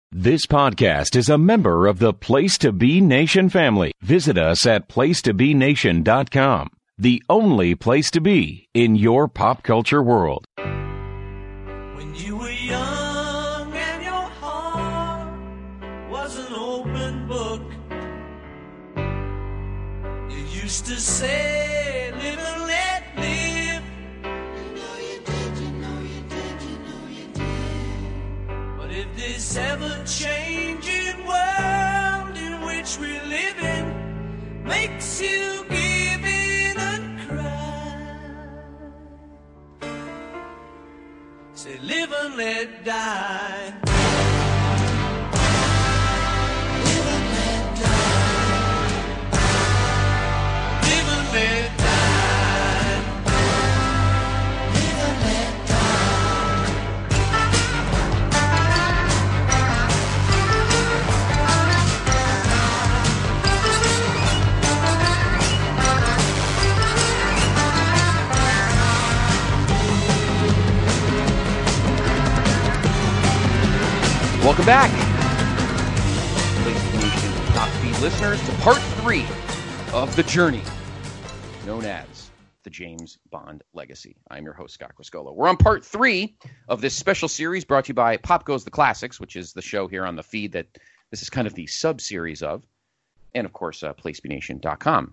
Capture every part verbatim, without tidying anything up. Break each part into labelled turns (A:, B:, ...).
A: This podcast is a member of the Place to Be Nation family. Visit us at place to be nation dot com, the only place to be in your pop culture world.
B: When you were young and your heart was an open book, you used to say, live and let live. You know you did, you know you did, you know you did. But if this ever-changing world in which we live in makes you give in and cry, say live and let die. Live and let die. Live and let die. Live and let die.
C: Welcome back, PlayStation Top Speed listeners, to part three of the journey known as the James Bond Legacy. I'm your host, Scott Criscolo. We're on part three of this special series brought to you by Pop Goes the Classics, which is the show here on the feed that this is kind of the sub-series of, and of course, uh, place to be nation dot com.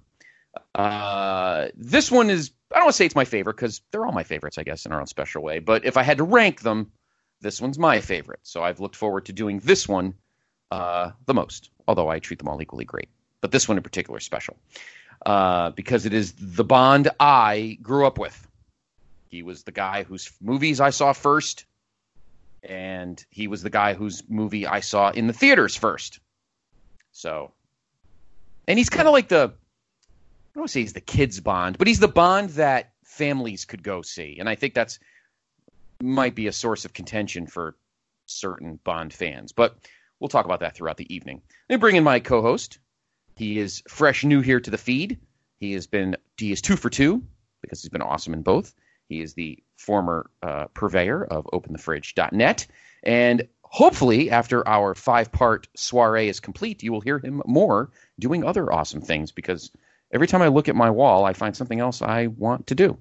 C: Uh, this one is, I don't want to say it's my favorite, because they're all my favorites, I guess, in our own special way, but if I had to rank them, this one's my favorite, so I've looked forward to doing this one uh, the most, although I treat them all equally great. But this one in particular is special uh, because it is the Bond I grew up with. He was the guy whose movies I saw first, and he was the guy whose movie I saw in the theaters first. So, and he's kind of like the, I don't want to say he's the kids' Bond, but he's the Bond that families could go see, and I think that's might be a source of contention for certain Bond fans, but we'll talk about that throughout the evening. Let me bring in my co-host. He is fresh new here to the feed. He has been, he is two for two because he's been awesome in both. He is the former uh, purveyor of open the fridge dot net, and hopefully after our five-part soiree is complete, you will hear him more doing other awesome things, because every time I look at my wall, I find something else I want to do.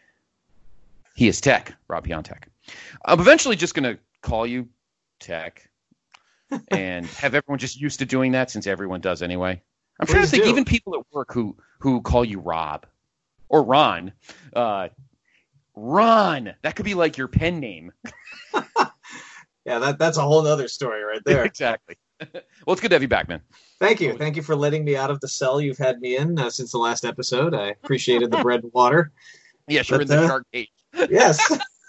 C: He is Tech, Rob Piontek. I'm eventually just going to call you Tech and have everyone just used to doing that, since everyone does anyway. I'm trying to think, do. even people at work who, who call you Rob or Ron. Uh, Ron, that could be like your pen name.
D: Yeah, that that's a whole other story right there.
C: Exactly. Well, it's good to have you back, man.
D: Thank you. Thank you for letting me out of the cell you've had me in uh, since the last episode. I appreciated the bread and water.
C: Yes, you're but, in the uh, shark cage.
D: Yes.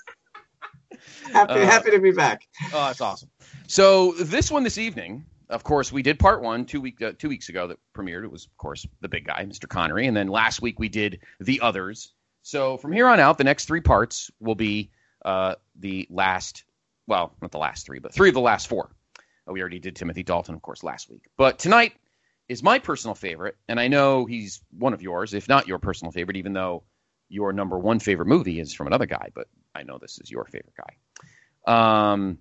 D: happy,
C: uh,
D: happy to be back.
C: Oh, that's awesome. So this one this evening, of course, we did part one two week uh, two weeks ago that premiered. It was, of course, the big guy, Mister Connery, and then last week we did the others. So from here on out, the next three parts will be uh, the last, well, not the last three, but three of the last four. Uh, we already did Timothy Dalton, of course, last week. But tonight is my personal favorite, and I know he's one of yours, if not your personal favorite, even though your number one favorite movie is from another guy, but I know this is your favorite guy. Um,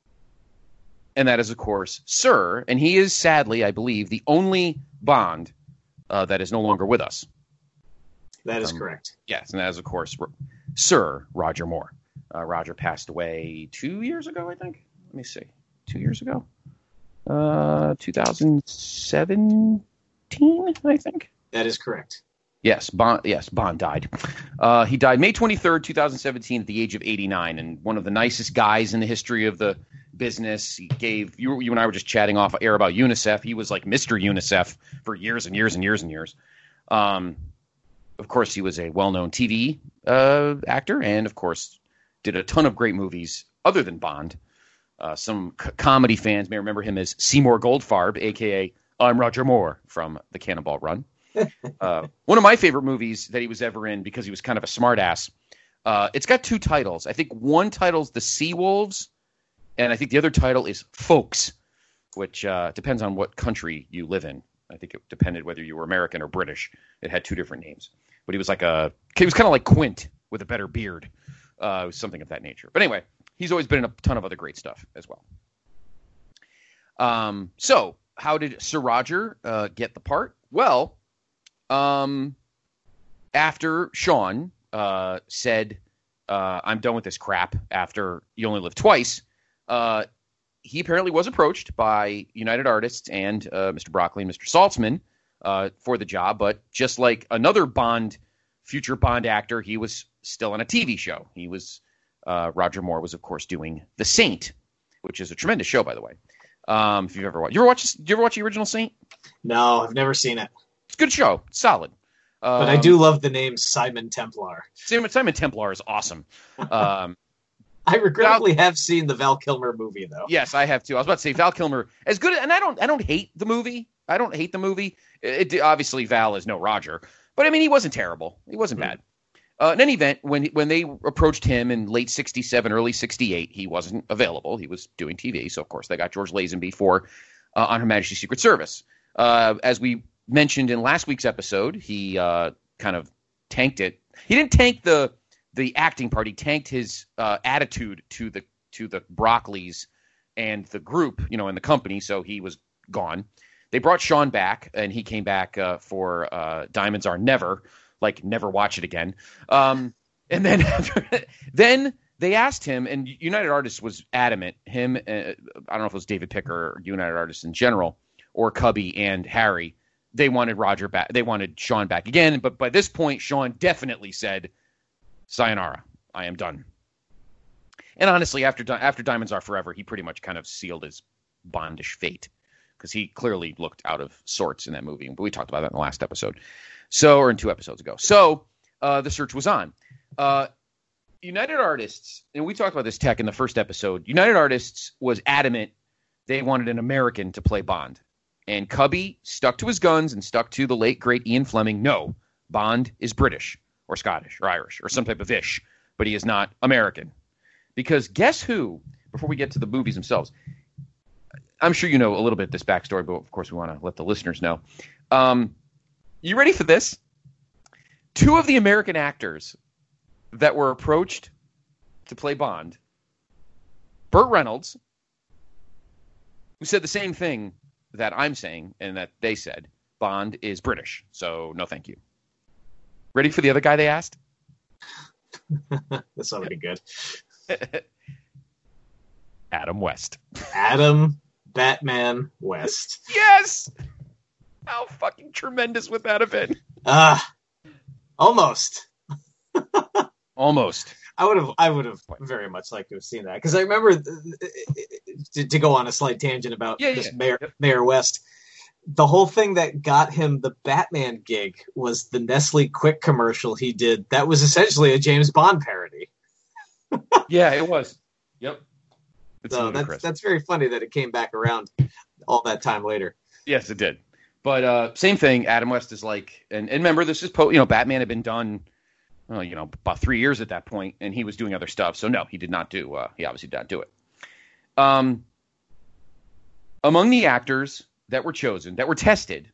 C: and that is, of course, Sir, and he is, sadly, I believe, the only Bond uh, that is no longer with us.
D: That is
C: um,
D: correct.
C: Yes, and that is, of course, Sir Roger Moore. Uh, Roger passed away two years ago, I think. Let me see. Two years ago? Uh, two thousand seventeen, I think.
D: That is correct.
C: Yes, Bond. Yes, Bond died. Uh, he died May twenty-third, twenty seventeen, at the age of eighty-nine, and one of the nicest guys in the history of the business. He gave you, you and I were just chatting off air about UNICEF. He was like Mister UNICEF for years and years and years and years. Um, of course, he was a well-known T V uh, actor, and of course, did a ton of great movies other than Bond. Uh, some c- comedy fans may remember him as Seymour Goldfarb, a k a. I'm Roger Moore from the Cannonball Run. Uh, one of my favorite movies that he was ever in, because he was kind of a smartass. Uh, it's got two titles. I think one title's The Seawolves, and I think the other title is Folks, which uh, depends on what country you live in. I think it depended whether you were American or British. It had two different names. But he was like a, he was kind of like Quint with a better beard, uh, something of that nature. But anyway, he's always been in a ton of other great stuff as well. Um, so how did Sir Roger uh, get the part? Well, um, after Sean uh, said, uh, I'm done with this crap after You Only Live Twice, uh, he apparently was approached by United Artists and uh, Mister Broccoli and Mister Saltzman uh, for the job. But just like another Bond, future Bond actor, he was still on a T V show. He was uh, Roger Moore was, of course, doing The Saint, which is a tremendous show, by the way. Um, if you've ever watched, you ever watch, did you ever watch the original Saint?
D: No, I've never seen it.
C: It's a good show. It's solid. Um,
D: But I do love the name Simon Templar.
C: Simon, Simon Templar is awesome. Um,
D: I regrettably have seen the Val Kilmer movie, though.
C: yes, I have too. I was about to say Val Kilmer, as good, and I don't, I don't hate the movie. I don't hate the movie. It, it, obviously, Val is no Roger, but I mean, he wasn't terrible. He wasn't
D: Mm.
C: bad. Uh, in any event, when when they approached him in late sixty-seven, early sixty-eight, he wasn't available. He was doing T V, so of course they got George Lazenby for uh, On Her Majesty's Secret Service. Uh, as we mentioned in last week's episode, he uh, kind of tanked it. He didn't tank the the acting part. He tanked his uh, attitude to the to the Broccoli's and the group, you know, in the company. So he was gone. They brought Sean back, and he came back uh, for uh, Diamonds Are Never. Like, never watch it again. Um, and then then they asked him, and United Artists was adamant, him, uh, I don't know if it was David Picker or United Artists in general, or Cubby and Harry, they wanted Roger back. They wanted Sean back again. But by this point, Sean definitely said, sayonara, I am done. And honestly, after after Diamonds Are Forever, he pretty much kind of sealed his Bondish fate, because he clearly looked out of sorts in that movie. But we talked about that in the last episode. So, or in two episodes ago. So, uh, the search was on. Uh, United Artists, and we talked about this tech in the first episode, United Artists was adamant they wanted an American to play Bond. And Cubby stuck to his guns and stuck to the late, great Ian Fleming. No, Bond is British or Scottish or Irish or some type of ish, but he is not American. Because guess who, before we get to the movies themselves, I'm sure you know a little bit this backstory, but of course we want to let the listeners know. Um, You ready for this? Two of the American actors that were approached to play Bond, Burt Reynolds, who said the same thing that I'm saying and that they said, Bond is British, so no thank you. Ready for the other guy they asked?
D: This ought to be good.
C: Adam West.
D: Adam Batman West.
C: Yes! How fucking tremendous would that have been?
D: Ah, uh, almost.
C: Almost.
D: I would have. I would have very much liked to have seen that, because I remember to, to go on a slight tangent about
C: yeah,
D: this
C: yeah.
D: Mayor Mayor West. The whole thing that got him the Batman gig was the Nestle Quick commercial he did. That was essentially a James Bond parody.
C: Yeah, it was. Yep. It's
D: so
C: ludicrous.
D: that's that's very funny that it came back around all that time later.
C: Yes, it did. But uh, same thing. Adam West is like, and, and remember, this is po- you know, Batman had been done, well, you know, about three years at that point, and he was doing other stuff. So no, he did not do. Uh, he obviously did not do it. Um, among the actors that were chosen, that were tested,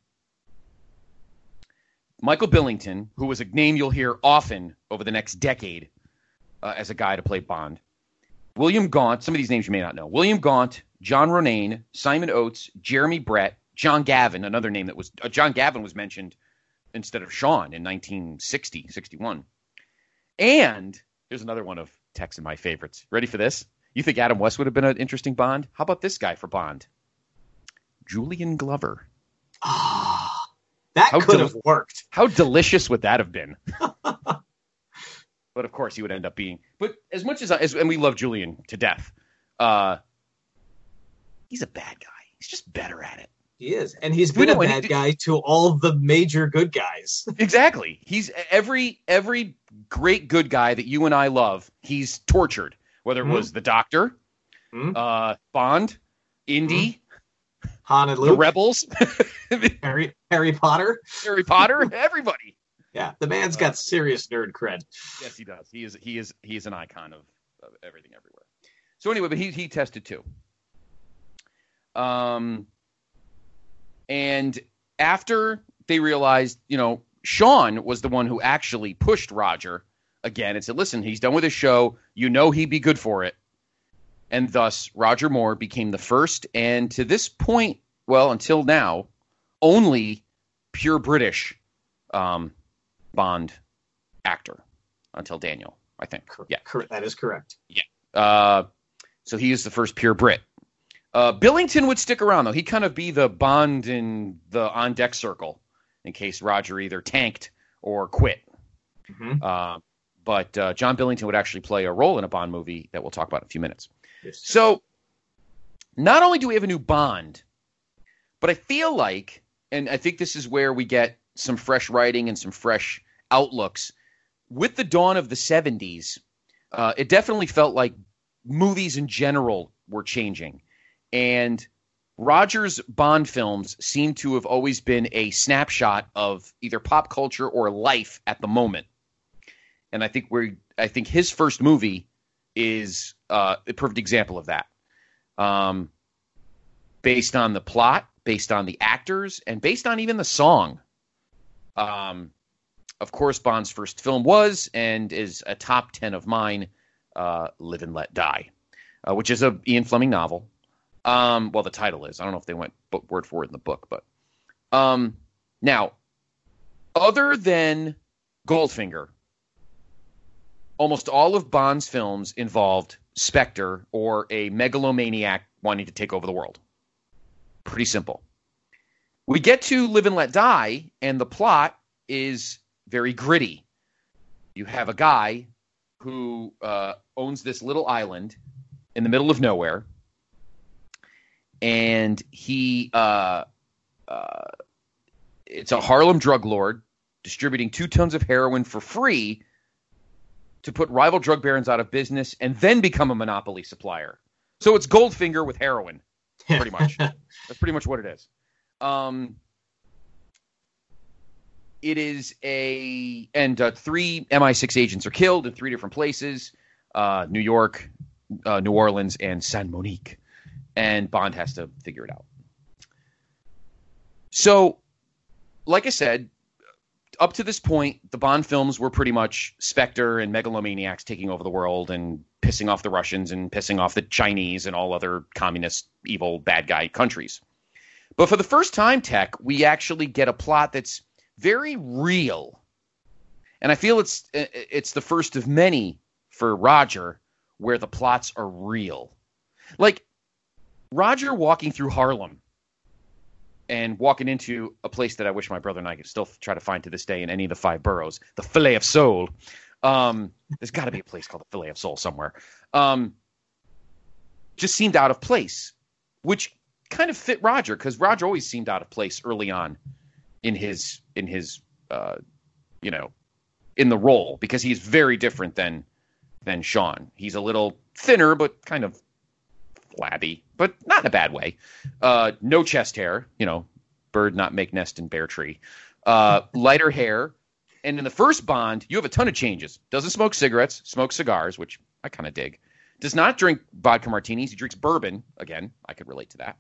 C: Michael Billington, who was a name you'll hear often over the next decade uh, as a guy to play Bond. William Gaunt. Some of these names you may not know. William Gaunt, John Ronayne, Simon Oates, Jeremy Brett. John Gavin, another name that was uh, John Gavin was mentioned instead of Sean in nineteen sixty, sixty-one. And here's another one of Tex and my favorites. Ready for this? You think Adam West would have been an interesting Bond? How about this guy for Bond? Julian Glover.
D: Ah, that
C: How
D: could
C: del-
D: have worked.
C: How delicious would that have been? But of course he would end up being. But as much as, I, as and we love Julian to death, uh, he's a bad guy. He's just better at it.
D: He is, and he's
C: We
D: been a
C: know, and
D: bad
C: he-
D: guy to all the major good guys.
C: Exactly. He's every every great good guy that you and I love. He's tortured. Whether it
D: Mhm.
C: was the Doctor,
D: Mhm.
C: uh, Bond, Indy,
D: Han and
C: the
D: Luke,
C: Rebels,
D: Harry, Harry Potter.
C: Harry Potter, everybody.
D: Yeah, the man's got serious nerd cred.
C: Yes, he does. He is he is he is an icon of, of everything everywhere. So anyway, but he he tested too. Um, and after they realized, you know, Sean was the one who actually pushed Roger again and said, "Listen, he's done with his show. You know he'd be good for it." And thus, Roger Moore became the first, and to this point, well, until now, only pure British um, Bond actor until Daniel, I think. Yeah,
D: correct. That is correct.
C: Yeah. Uh, so he is the first pure Brit. Uh, Billington would stick around, though. He'd kind of be the Bond in the on-deck circle in case Roger either tanked or quit. Mm-hmm. Uh, but uh, John Billington would actually play a role in a Bond movie that we'll talk about in a few minutes. Yes. So not only do we have a new Bond, but I feel like, and I think this is where we get some fresh writing and some fresh outlooks, with the dawn of the seventies, uh, it definitely felt like movies in general were changing. And Roger's Bond films seem to have always been a snapshot of either pop culture or life at the moment. And I think we're, I think his first movie is uh, a perfect example of that. Um, based on the plot, based on the actors, and based on even the song. Um, of course, Bond's first film was and is a top ten of mine, uh, Live and Let Die, uh, which is a Ian Fleming novel. Um, well, the title is. I don't know if they went book, word for word in the book, but um, now, other than Goldfinger, almost all of Bond's films involved Spectre or a megalomaniac wanting to take over the world. Pretty simple. We get to Live and Let Die, and the plot is very gritty. You have a guy who uh, owns this little island in the middle of nowhere, and he uh, uh, it's a Harlem drug lord distributing two tons of heroin for free to put rival drug barons out of business and then become a monopoly supplier. So it's Goldfinger with heroin, pretty much. That's pretty much what it is. Um, it is a, and uh, three M I six agents are killed in three different places, uh, New York, uh, New Orleans, and San Monique. And Bond has to figure it out. So, like I said, up to this point, the Bond films were pretty much Spectre and megalomaniacs taking over the world and pissing off the Russians and pissing off the Chinese and all other communist, evil, bad guy countries. But for the first time, Tech, we actually get a plot that's very real. And I feel it's it's the first of many for Roger where the plots are real. Like, Roger walking through Harlem and walking into a place that I wish my brother and I could still try to find to this day in any of the five boroughs, the Filet of Soul. Um, there's got to be a place called the Filet of Soul somewhere. Um, just seemed out of place, which kind of fit Roger, because Roger always seemed out of place early on in his in his uh, you know in the role, because he's very different than than Sean. He's a little thinner, but kind of flabby, but not in a bad way. Uh, no chest hair, you know, bird not make nest in bear tree. Uh, lighter hair. And in the first Bond, you have a ton of changes. Doesn't smoke cigarettes, smokes cigars, which I kind of dig. Does not drink vodka martinis. He drinks bourbon. Again, I could relate to that.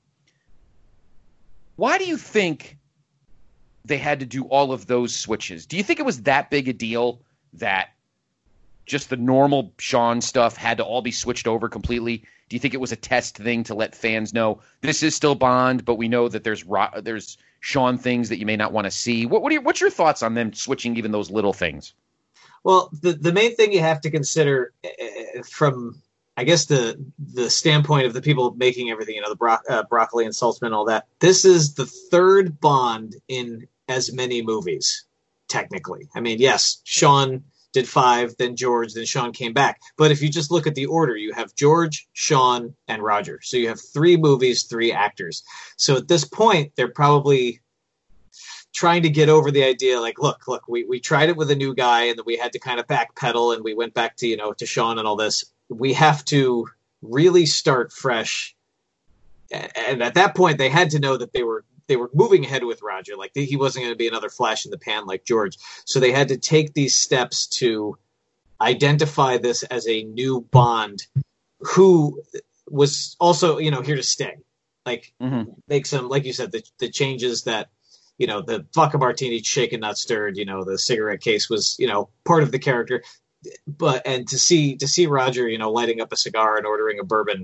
C: Why do you think they had to do all of those switches? Do you think it was that big a deal that just the normal Sean stuff had to all be switched over completely? Do you think it was a test thing to let fans know this is still Bond, but we know that there's there's Sean things that you may not want to see? What, what are your, what's your thoughts on them switching even those little things?
D: Well, the the main thing you have to consider uh, from, I guess, the the standpoint of the people making everything, you know, the bro- uh, broccoli and Saltzman, all that. This is the third Bond in as many movies, technically. I mean, yes, Sean did five, then George, then Sean came back. But if you just look at the order, you have George, Sean, and Roger. So you have three movies, three actors. So at this point, they're probably trying to get over the idea, like, look, look, we, we tried it with a new guy, and then we had to kind of backpedal, and we went back to, you know, to Sean and all this. We have to really start fresh. And at that point, they had to know that they were they were moving ahead with Roger. Like, he wasn't going to be another flash in the pan like George. So they had to take these steps to identify this as a new Bond who was also, you know, here to stay. Like, mm-hmm. make some, like you said, the, the changes that, you know, the vodka martini shaken, not stirred, you know, the cigarette case was, you know, part of the character. But, and to see, to see Roger, you know, lighting up a cigar and ordering a bourbon,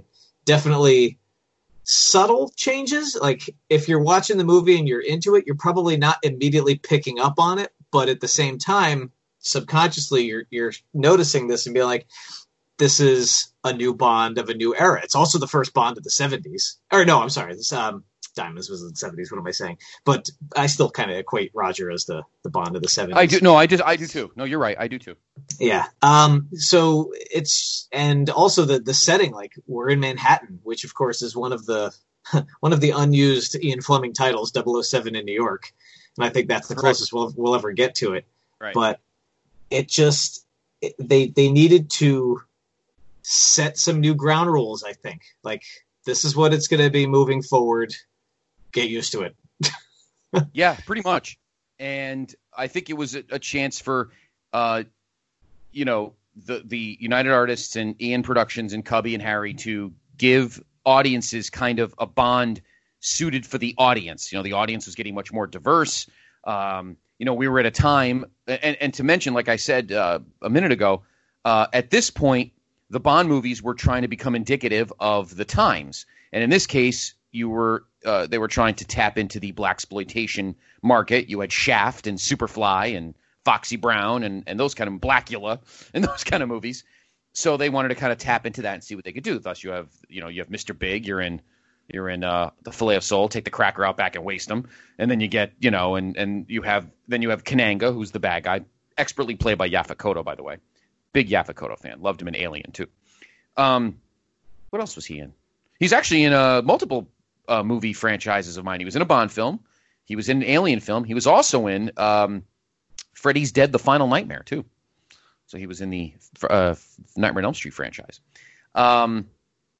D: definitely subtle changes. Like if you're watching the movie and you're into it, you're probably not immediately picking up on it, but at the same time, subconsciously you're you're noticing this and being like, this is a new Bond of a new era. It's also the first Bond of the seventies. Or no, I'm sorry, this um Diamonds was in the seventies. What am I saying? But I still kind of equate Roger as the, the Bond of the seventies.
C: I do. No, I do. I do too. No, you're right. I do too.
D: Yeah. Um, so it's, and also the, the setting, like we're in Manhattan, which of course is one of the, one of the unused Ian Fleming titles, double oh seven in New York. And I think that's the closest we'll, we'll ever get to it.
C: Right.
D: But it just, it, they, they needed to set some new ground rules. I think like this is what it's going to be moving forward. Get used to it.
C: Yeah, pretty much. And I think it was a, a chance for, uh, you know, the, the United Artists and Ian Productions and Cubby and Harry to give audiences kind of a Bond suited for the audience. You know, the audience was getting much more diverse. Um, you know, we were at a time, and, and to mention, like I said uh, a minute ago, uh, at this point, the Bond movies were trying to become indicative of the times. And in this case, you were uh, they were trying to tap into the blaxploitation market. You had Shaft and Superfly and Foxy Brown and, and those kind of Blackula and those kind of movies. So they wanted to kind of tap into that and see what they could do. Thus, you have you know you have Mister Big. You're in you're in uh, the Fillet of Soul. Take the cracker out back and waste them. And then you get you know and and you have then you have Kananga, who's the bad guy, expertly played by Yaphet Kotto, by the way. Big Yaphet Kotto fan. Loved him in Alien too. Um, what else was he in? He's actually in uh, multiple uh, movie franchises of mine. He was in a Bond film. He was in an Alien film. He was also in um, Freddy's Dead, The Final Nightmare, too. So he was in the uh, Nightmare on Elm Street franchise. Um,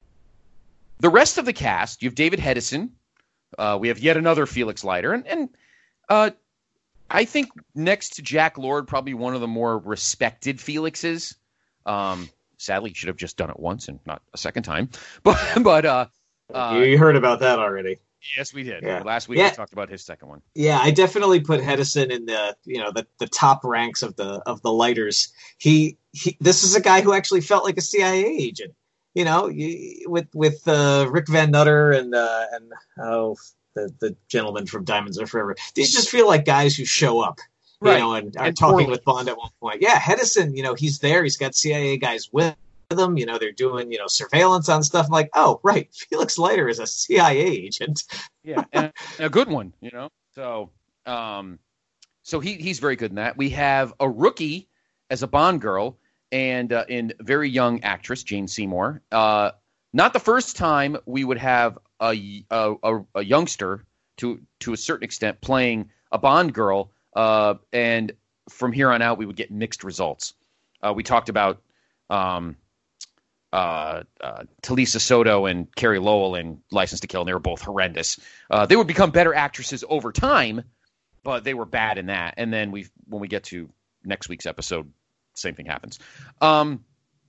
C: the rest of the cast, you have David Hedison. Uh, we have yet another Felix Leiter. And, and uh, I think next to Jack Lord, probably one of the more respected Felixes. Um Sadly, he should have just done it once and not a second time. But but uh, uh,
D: you heard about that already.
C: Yes, we did.
D: Yeah.
C: Last week
D: yeah.
C: we talked about his second one.
D: Yeah, I definitely put Hedison in the you know the, the top ranks of the of the lighters. He, he this is a guy who actually felt like a C I A agent. You know, you, with with uh, Rick Van Nutter and uh, and oh the the gentleman from Diamonds Are Forever. These just feel like guys who show up. You
C: Right.
D: know, and are
C: And
D: talking
C: poorly.
D: with Bond at one point. Yeah, Hedison, you know, he's there. He's got C I A guys with him. You know, they're doing, you know, surveillance on stuff. I'm like, oh, right. Felix Leiter is a C I A agent.
C: Yeah, and a good one, you know. So, um, so he he's very good in that. We have a rookie as a Bond girl and uh, in very young actress Jane Seymour. Uh, not the first time we would have a a, a, a youngster to to a certain extent playing a Bond girl. Uh, and from here on out, we would get mixed results. Uh, we talked about um, uh, uh, Talisa Soto and Carrie Lowell in License to Kill, and they were both horrendous. Uh, they would become better actresses over time, but they were bad in that. And then we, when we get to next week's episode, same thing happens. Um,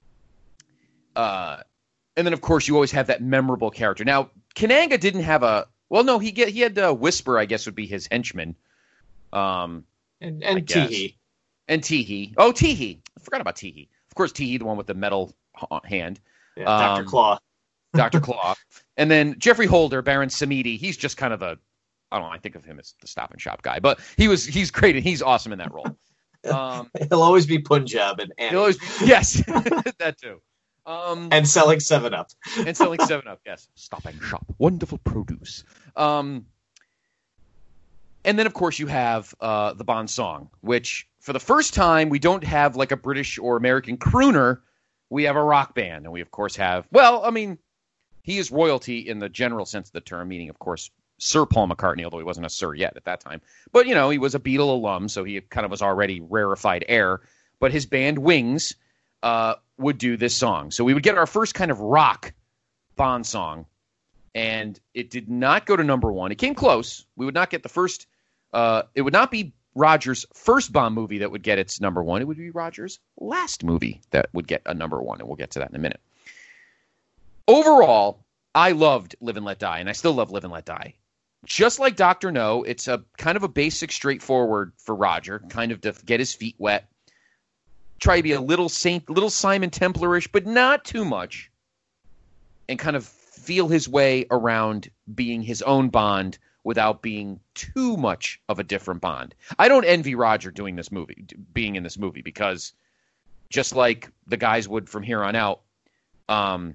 C: uh, and then, of course, you always have that memorable character. Now, Kananga didn't have a well, no, he get he had uh, Whisper, I guess, would be his henchman. Um,
D: And,
C: I
D: and
C: guess.
D: Teehee.
C: And Teehee. Oh, Teehee. I forgot about Teehee. Of course, Teehee, the one with the metal h- hand.
D: Yeah, Doctor
C: Um,
D: Claw.
C: Doctor Claw. And then Jeffrey Holder, Baron Samedi. He's just kind of a, I don't know, I think of him as the Stop and Shop guy. But he was he's great and he's awesome in that role. Um,
D: He'll always be Punjab and
C: he'll
D: Annie.
C: always, yes, that too. Um,
D: And selling seven up.
C: and selling seven up, yes. Stop and Shop. Wonderful produce. Um, and then, of course, you have uh, the Bond song, which for the first time, we don't have like a British or American crooner. We have a rock band. And we, of course, have, well, I mean, he is royalty in the general sense of the term, meaning, of course, Sir Paul McCartney, although he wasn't a Sir yet at that time. But, you know, he was a Beatle alum, so he kind of was already rarefied air. But his band, Wings, uh, would do this song. So we would get our first kind of rock Bond song. And it did not go to number one. It came close. We would not get the first. Uh, it would not be Roger's first Bond movie that would get its number one. It would be Roger's last movie that would get a number one. And we'll get to that in a minute. Overall, I loved Live and Let Die. And I still love Live and Let Die. Just like Doctor No, it's a kind of a basic, straightforward for Roger, kind of to get his feet wet. Try to be a little Saint, little Simon Templarish, but not too much. And kind of feel his way around being his own Bond without being too much of a different Bond. I don't envy Roger doing this movie, being in this movie, because just like the guys would from here on out, um,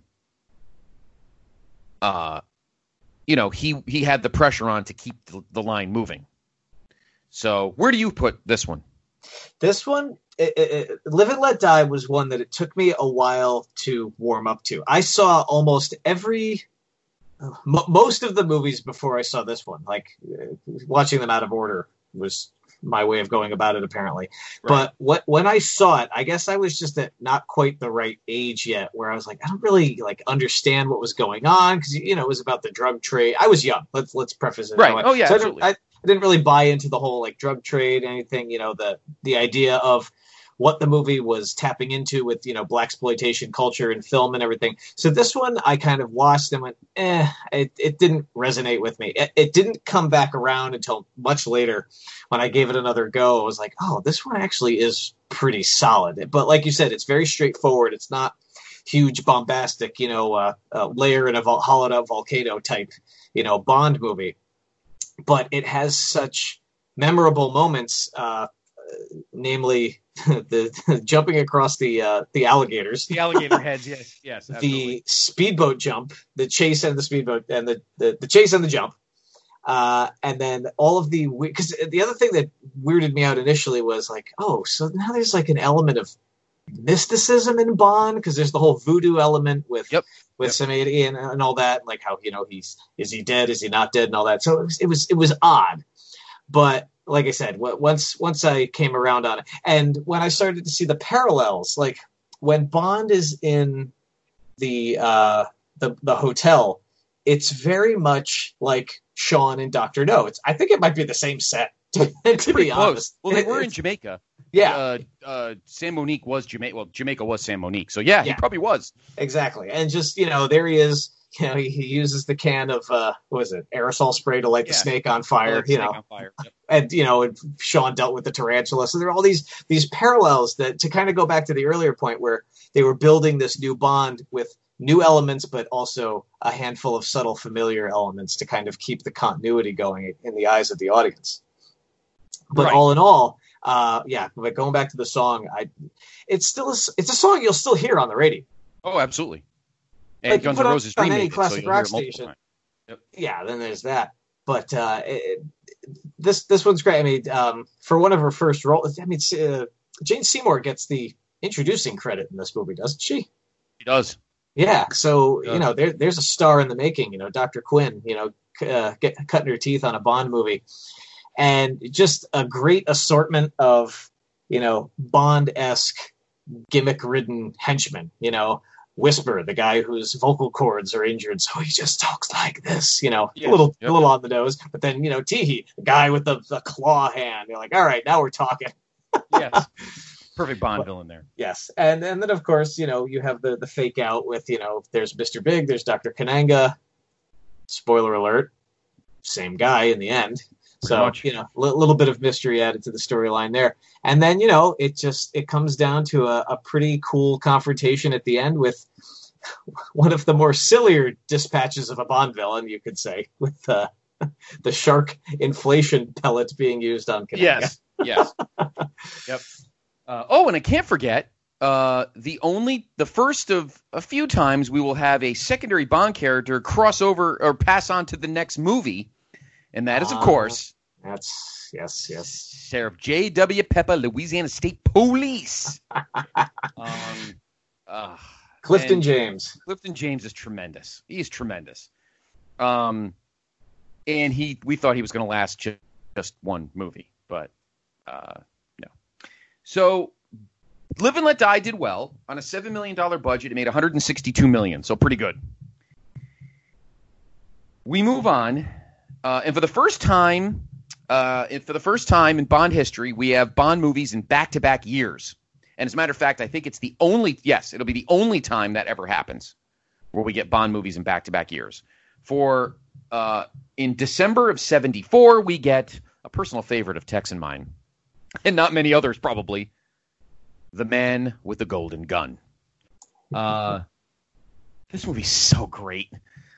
C: uh, you know, he, he had the pressure on to keep the, the line moving. So where do you put this one?
D: This one, it, it, Live and Let Die was one that it took me a while to warm up to. I saw almost every, m- most of the movies before I saw this one. Like, uh, watching them out of order was my way of going about it, apparently.
C: Right.
D: But what when I saw it, I guess I was just at not quite the right age yet, where I was like, I don't really like understand what was going on, because, you know, it was about the drug trade. I was young. Let's let's preface it.
C: Right.
D: That way.
C: Oh, yeah,
D: so
C: absolutely.
D: I, I, I didn't really buy into the whole like drug trade, anything, you know, the the idea of what the movie was tapping into with, you know, blaxploitation culture and film and everything. So this one I kind of watched and went, eh, it, it didn't resonate with me. It, it didn't come back around until much later when I gave it another go. I was like, oh, this one actually is pretty solid. But like you said, it's very straightforward. It's not huge, bombastic, you know, uh, uh, layer in a vol- hollowed out volcano type, you know, Bond movie. But it has such memorable moments, uh, namely the, the jumping across the uh, the alligators,
C: The alligator heads, yes, yes, absolutely.
D: the speedboat jump, the chase and the speedboat, and the, the, the chase and the jump, uh, and then all of the because the other thing that weirded me out initially was like, oh, so now there's like an element of mysticism in Bond, because there's the whole voodoo element with
C: Yep.
D: with
C: Yep.
D: Samedi and, and all that, like how, you know, he's is he dead, is he not dead, and all that. So it was it was, it was odd, but like I said, w- once once I came around on it, and when I started to see the parallels, like when Bond is in the uh, the the hotel, it's very much like Sean and Doctor No. It's I think it might be the same set. To, to
C: Pretty
D: be
C: close.
D: honest,
C: Well, they
D: It-
C: were in
D: it's-
C: Jamaica.
D: yeah,
C: Uh, uh, San Monique was Jamaica. Well, Jamaica was San Monique. So, yeah, he
D: Yeah.
C: probably was.
D: exactly. And just, you know, there he is. You know, he, he uses the can of uh, what was it, aerosol spray to light the
C: Yeah.
D: snake on fire.
C: Like
D: you
C: snake
D: know,
C: on fire. Yep.
D: and you know, and Sean dealt with the tarantula. So there are all these these parallels that, to kind of go back to the earlier point where they were building this new Bond with new elements, but also a handful of subtle familiar elements to kind of keep the continuity going in the eyes of the audience. But
C: Right.
D: all in all, uh, yeah. But going back to the song, I it's still a, it's a song you'll still hear on the radio.
C: Oh, absolutely. And
D: Like, you
C: Guns
D: put
C: N'
D: on-
C: Roses
D: on any
C: remade it, so
D: classic
C: you'll hear
D: rock
C: it multiple
D: station.
C: times.
D: Yeah, then there's that. But uh, it, this this one's great. I mean, um, for one of her first roles, I mean, uh, Jane Seymour gets the introducing credit in this movie, doesn't she?
C: He does.
D: Yeah. So
C: Yeah.
D: you know, there there's a star in the making. You know, Doctor Quinn. You know, c- uh, get, cutting her teeth on a Bond movie, and just a great assortment of, you know, Bond-esque gimmick-ridden henchmen. You know. Whisper, the guy whose vocal cords are injured, so he just talks like this, you know,
C: Yes.
D: a little,
C: Yep.
D: a little on the nose. But then, you know, Teehee, the guy with the, the claw hand. You're like, all right, now we're talking.
C: Yes. Perfect Bond
D: But-
C: villain there.
D: Yes, and and then of course, you know, you have the the fake out with, you know, there's Mister Big, there's Doctor Kananga. Spoiler alert, same guy in the end. So
C: much.
D: you know, a li- little bit of mystery added to the storyline there, and then, you know, it just it comes down to a, a pretty cool confrontation at the end with one of the more sillier dispatches of a Bond villain, you could say, with uh, the shark inflation pellet being used on Kananga.
C: Yes. Yes. Yep. Uh, oh, and I can't forget uh, the only, the first of a few times we will have a secondary Bond character cross over or pass on to the next movie, and that is, of
D: Ah.
C: course,
D: That's yes, yes.
C: Sheriff J W. Pepper, Louisiana State Police. um, uh,
D: Clifton
C: and
D: James.
C: Clifton James is tremendous. He is tremendous. Um, and he, we thought he was going to last ju- just one movie, but uh, no. So, Live and Let Die did well on a seven million dollars budget. It made one hundred sixty-two million dollars, so pretty good. We move on, uh, and for the first time, uh, and for the first time in Bond history, we have Bond movies in back-to-back years. And as a matter of fact, I think it's the only, yes, it'll be the only time that ever happens where we get Bond movies in back-to-back years. For uh, in December of seventy-four, we get a personal favorite of Tex and mine, and not many others probably, The Man with the Golden Gun. Uh, this movie's so great.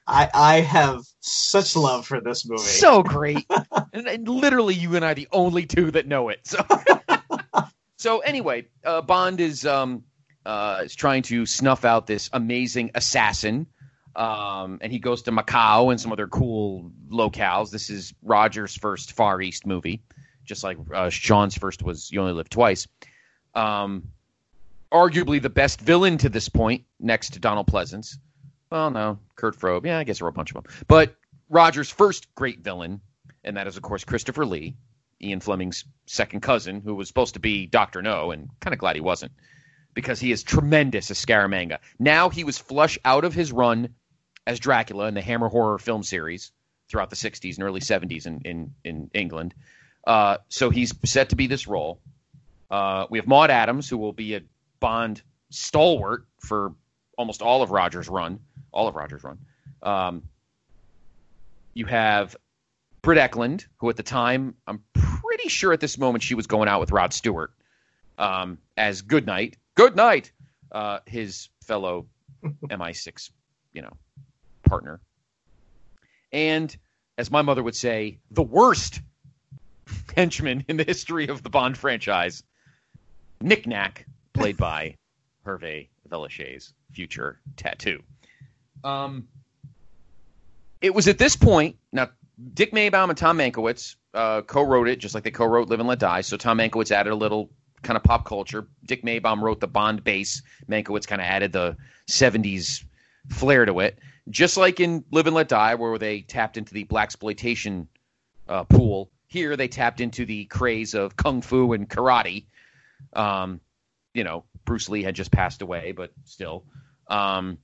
D: I, I have such love for this movie.
C: So great. and, and literally you and I are the only two that know it. So, so anyway, uh, Bond is um uh is trying to snuff out this amazing assassin. Um, and he goes to Macau and some other cool locales. This is Roger's first Far East movie, just like uh, Sean's first was You Only Live Twice. Um, arguably the best villain to this point, next to Donald Pleasance. Well, no, Kurt Frobe. Yeah, I guess there were a bunch of them. But Roger's first great villain, and that is, of course, Christopher Lee, Ian Fleming's second cousin, who was supposed to be Doctor No, and kind of glad he wasn't, because he is tremendous as Scaramanga. Now he was flush out of his run as Dracula in the Hammer horror film series throughout the sixties and early seventies in, in, in England. Uh, so he's set to be this role. Uh, we have Maude Adams, who will be a Bond stalwart for almost all of Roger's run. All of Roger's run. Um, you have Britt Eklund, who at the time, I'm pretty sure at this moment she was going out with Rod Stewart um, as Goodnight. Goodnight! Uh, his fellow M I six, you know, partner. And, as my mother would say, the worst henchman in the history of the Bond franchise, Nick Nack, played by Hervé Villechaize's future tattoo. Um, it was at this point, now, Dick Maybaum and Tom Mankiewicz uh, co-wrote it, just like they co-wrote Live and Let Die, so Tom Mankiewicz added a little kind of pop culture. Dick Maybaum wrote the Bond bass. Mankiewicz kind of added the seventies flair to it. Just like in Live and Let Die, where they tapped into the blaxploitation uh, pool, here they tapped into the craze of kung fu and karate. Um, you know, Bruce Lee had just passed away, but still. Um,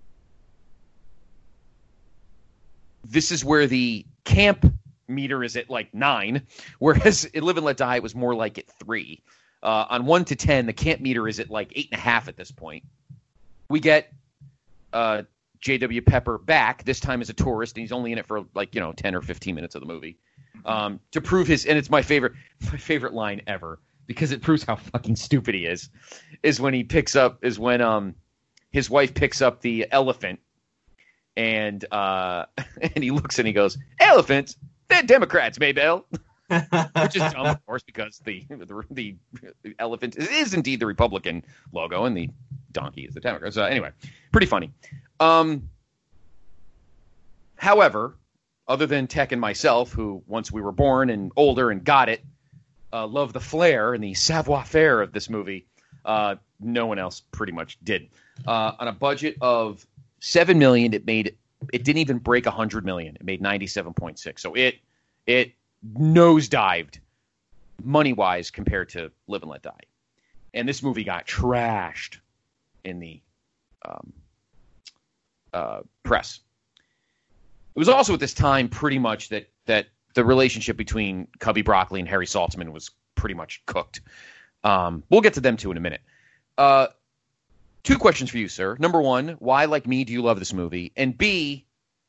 C: this is where the camp meter is at like nine, whereas in Live and Let Die, it was more like at three. Uh, on one to ten, the camp meter is at like eight and a half at this point. We get uh, J W Pepper back, this time as a tourist, and he's only in it for like, you know, ten or fifteen minutes of the movie, um, to prove his, and it's my favorite, my favorite line ever, because it proves how fucking stupid he is, is when he picks up, is when um his wife picks up the elephant, and uh, and he looks and he goes, elephants? They're Democrats, Maybelle. Which is dumb, of course, because the, the the elephant is indeed the Republican logo, and the donkey is the Democrat. So anyway, pretty funny. Um, however, other than Tech and myself, who once we were born and older and got it, uh, love the flair and the savoir-faire of this movie, uh, no one else pretty much did. Uh, on a budget of seven million dollars, it made it didn't even break one hundred million dollars. It made ninety-seven point six. So it it nosedived money-wise compared to Live and Let Die. And this movie got trashed in the um, uh, press. It was also at this time pretty much that that the relationship between Cubby Broccoli and Harry Saltzman was pretty much cooked. Um, we'll get to them too in a minute. Uh, two questions for you, sir. Number one, why, like me, do you love this movie? And B,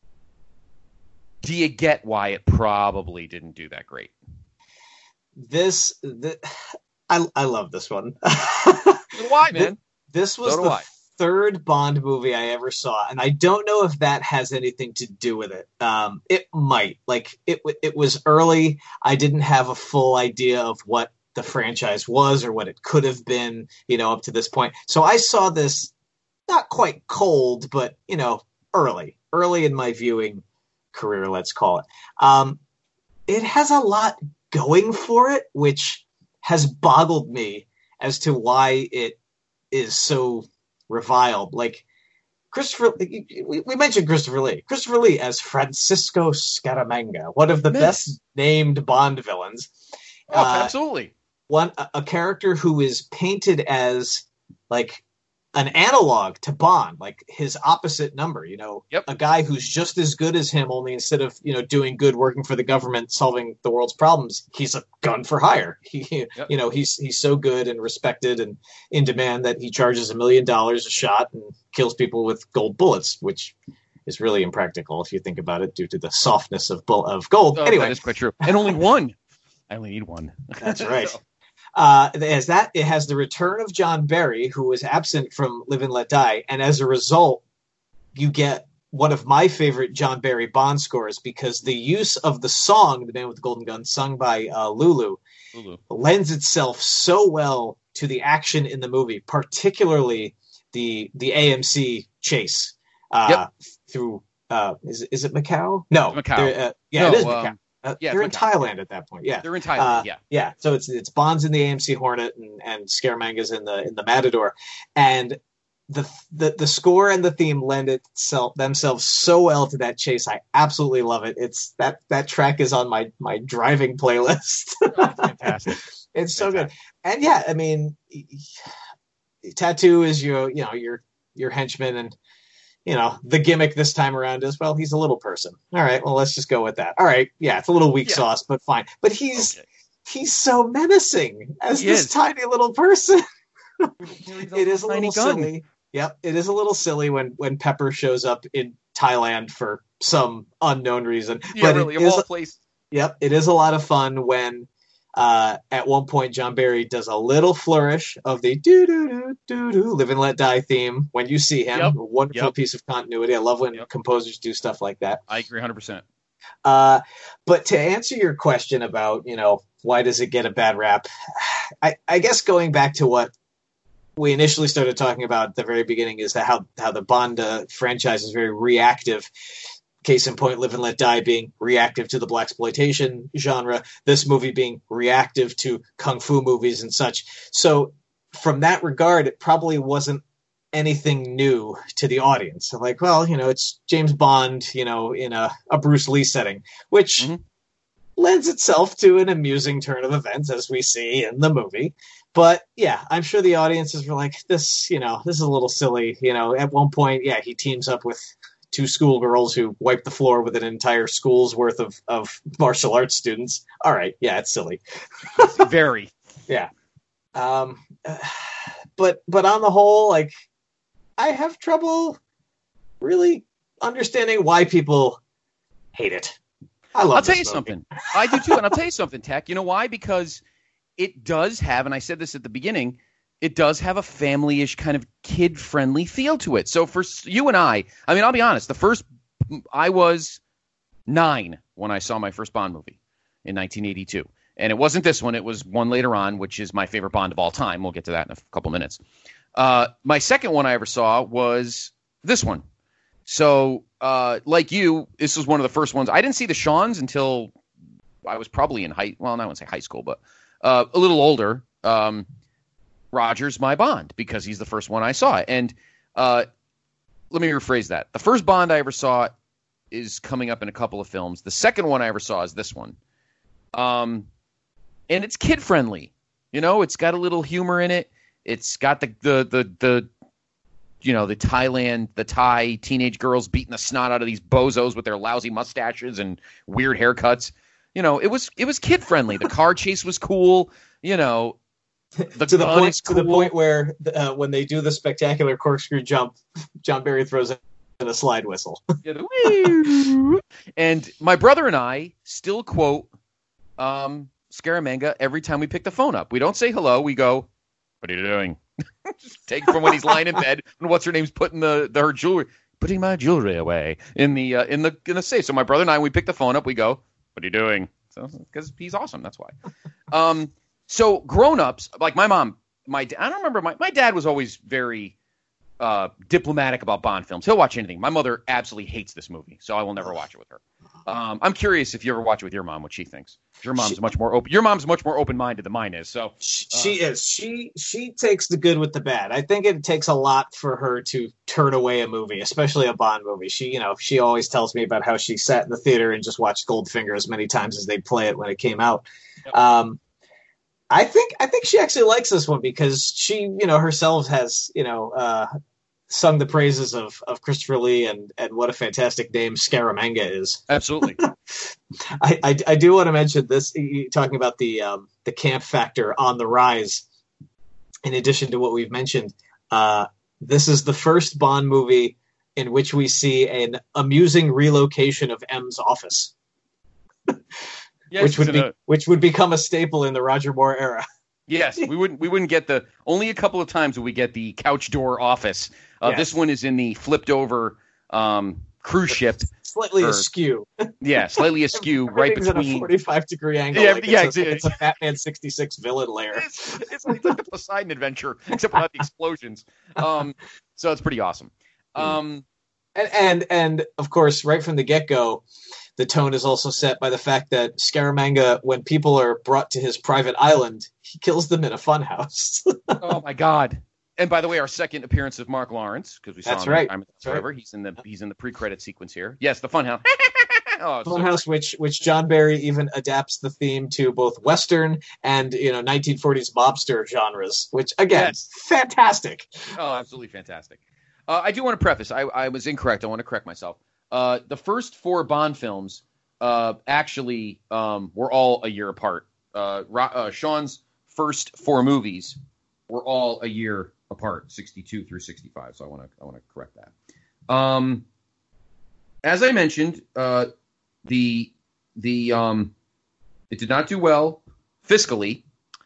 C: do you get why it probably didn't do that great?
D: This, the, I, I love this one.
C: Why, man?
D: This was
C: So do
D: the
C: I.
D: third Bond movie I ever saw, and I don't know if that has anything to do with it. Um, it might. Like, it, it was early. I didn't have a full idea of what the franchise was or what it could have been, you know, up to this point. So I saw this not quite cold, but, you know, early, early in my viewing career, let's call it. Um, it has a lot going for it, which has boggled me as to why it is so reviled. Like, Christopher, we, we mentioned Christopher Lee. Christopher Lee as Francisco Scaramanga, one of the
C: Man.
D: best named Bond villains.
C: Oh,
D: Uh,
C: absolutely.
D: One a, a character who is painted as like an analog to Bond, like his opposite number, you know,
C: Yep.
D: a guy who's just as good as him, only instead of, you know, doing good, working for the government, solving the world's problems, he's a gun for hire. He,
C: Yep.
D: you know, he's, he's so good and respected and in demand that he charges a million dollars a shot and kills people with gold bullets, which is really impractical if you think about it due to the softness of bull of gold.
C: Oh,
D: Anyway,
C: that is quite true. And only one. I only need one.
D: that's right.
C: So,
D: Uh, as that, it has the return of John Barry, who was absent from Live and Let Die, and as a result, you get one of my favorite John Barry Bond scores because the use of the song, The Man with the Golden Gun, sung by uh, Lulu, Lulu, lends itself so well to the action in the movie, particularly the the A M C chase uh, yep. through, uh, is, is it Macau? No.
C: Macau.
D: Uh, yeah,
C: no,
D: it is
C: um,
D: Macau. Uh,
C: yeah,
D: they're in
C: Macau.
D: Thailand at that point. Yeah,
C: they're in Thailand.
D: Uh,
C: yeah,
D: yeah. So it's it's Bond's in the A M C Hornet and, and Scaramanga's in the in the Matador, and the the the score and the theme lend itself themselves so well to that chase. I absolutely love it. It's that that track is on my my driving playlist.
C: Oh, fantastic!
D: It's so
C: fantastic.
D: good. And yeah, I mean, Tattoo is your you know your your henchman and. You know, the gimmick this time around is, well, he's a little person. All right, well, let's just go with that. All right, yeah, it's a little weak yeah. sauce, but fine. But he's okay. he's so menacing as he this is. tiny little person. It is a little gun. silly. Yep, it is a little silly when, when Pepper shows up in Thailand for some unknown reason.
C: Yeah,
D: but
C: really,
D: of
C: all
D: a,
C: places.
D: Yep, it is a lot of fun when uh, at one point John Barry does a little flourish of the do do do do do Live and Let Die theme when you see him.
C: Yep.
D: A wonderful
C: yep.
D: piece of continuity. I love when
C: yep.
D: composers do stuff like that.
C: I agree one hundred percent.
D: Uh, but to answer your question about, you know, why does it get a bad rap? I, I guess going back to what we initially started talking about at the very beginning is that how, how the Bond uh, franchise is very reactive. Case in point, Live and Let Die being reactive to the blaxploitation genre, this movie being reactive to kung fu movies and such. So from that regard, it probably wasn't anything new to the audience. Like, well, you know, it's James Bond, you know, in a, a Bruce Lee setting, which mm-hmm. lends itself to an amusing turn of events as we see in the movie. But yeah, I'm sure the audiences were like, this, you know, this is a little silly. You know, at one point, yeah, he teams up with two schoolgirls who wipe the floor with an entire school's worth of, of martial arts students. All right. Yeah, it's silly.
C: Very.
D: Yeah. Um, but, but on the whole, like, I have trouble really understanding why people hate it. I love
C: I'll tell you
D: movie.
C: something. I do too. And I'll tell you something, Tech. You know why? Because it does have, and I said this at the beginning, it does have a family-ish kind of kid-friendly feel to it. So for you and I, I mean, I'll be honest, the first, I was nine when I saw my first Bond movie in nineteen eighty-two. And it wasn't this one. It was one later on, which is my favorite Bond of all time. We'll get to that in a couple minutes. Uh, my second one I ever saw was this one. So uh, like you, this was one of the first ones. I didn't see the Shawns until I was probably in high, well, I wouldn't say high school, but uh, a little older. Um Roger's my Bond because he's the first one I saw. And uh, let me rephrase that. The first Bond I ever saw is coming up in a couple of films. The second one I ever saw is this one. Um, and it's kid-friendly. You know, it's got a little humor in it. It's got the, the, the, the you know, the Thailand, the Thai teenage girls beating the snot out of these bozos with their lousy mustaches and weird haircuts. You know, it was, it was kid-friendly. The car chase was cool, you know. The
D: to the point to the point where uh, when they do the spectacular corkscrew jump, John Barry throws in a slide whistle.
C: Yeah, the and my brother and I still quote um, Scaramanga every time we pick the phone up. We don't say hello. We go, "What are you doing?" Just take it from when he's lying in bed and what's her name's putting the, the her jewelry, putting my jewelry away in the uh, in the in the safe. So my brother and I, we pick the phone up. We go, "What are you doing?" So because he's awesome, that's why. Um. So grown-ups, like my mom, my I don't remember, my, my dad was always very uh, diplomatic about Bond films. He'll watch anything. My mother absolutely hates this movie, so I will never watch it with her. Um, I'm curious if you ever watch it with your mom, what she thinks. Your mom's she, much more open. Your mom's much more open-minded than mine is. So
D: she, uh, she is. She she takes the good with the bad. I think it takes a lot for her to turn away a movie, especially a Bond movie. She, you know, she always tells me about how she sat in the theater and just watched Goldfinger as many times as they'd play it when it came out. Yep. Um, I think I think she actually likes this one because she, you know, herself has, you know, uh, sung the praises of, of Christopher Lee and, and what a fantastic name Scaramanga is.
C: Absolutely.
D: I, I I do want to mention this, talking about the um, the camp factor on the rise. In addition to what we've mentioned, uh, this is the first Bond movie in which we see an amusing relocation of M's office. Yes, which would be a, which would become a staple in the Roger Moore era.
C: Yes, we wouldn't we wouldn't get the only a couple of times would we get the couch door office. Uh, yes. This one is in the flipped over um, cruise ship.
D: Slightly
C: or,
D: askew.
C: Yeah, slightly askew, right
D: Everything's
C: between.
D: at a forty-five degree angle.
C: Yeah,
D: like
C: yeah,
D: it's, a,
C: exactly.
D: it's a Batman sixty-six villain lair.
C: It's, it's, it's like the Poseidon adventure, except without the explosions. Um, so it's pretty awesome. Um,
D: and, and and of course, right from the get go, the tone is also set by the fact that Scaramanga, when people are brought to his private island, he kills them in a funhouse.
C: Oh my God! And by the way, our second appearance of Mark Lawrence, because we saw
D: That's
C: him
D: right.
C: in Time
D: That's
C: Forever.
D: right.
C: He's in the he's in the pre-credit sequence here. Yes, the Funhouse. Oh, so
D: Funhouse, which which John Barry even adapts the theme to both Western and you know nineteen forties mobster genres, which again,
C: Yes.
D: fantastic.
C: Oh, absolutely fantastic. Uh, I do want to preface. I, I was incorrect. I want to correct myself. Uh, the first four Bond films uh, actually um, were all a year apart. Uh, Ro- uh, Sean's first four movies were all a year apart, sixty-two through sixty-five. So I want to I want to correct that. Um, as I mentioned, uh, the the um, it did not do well fiscally.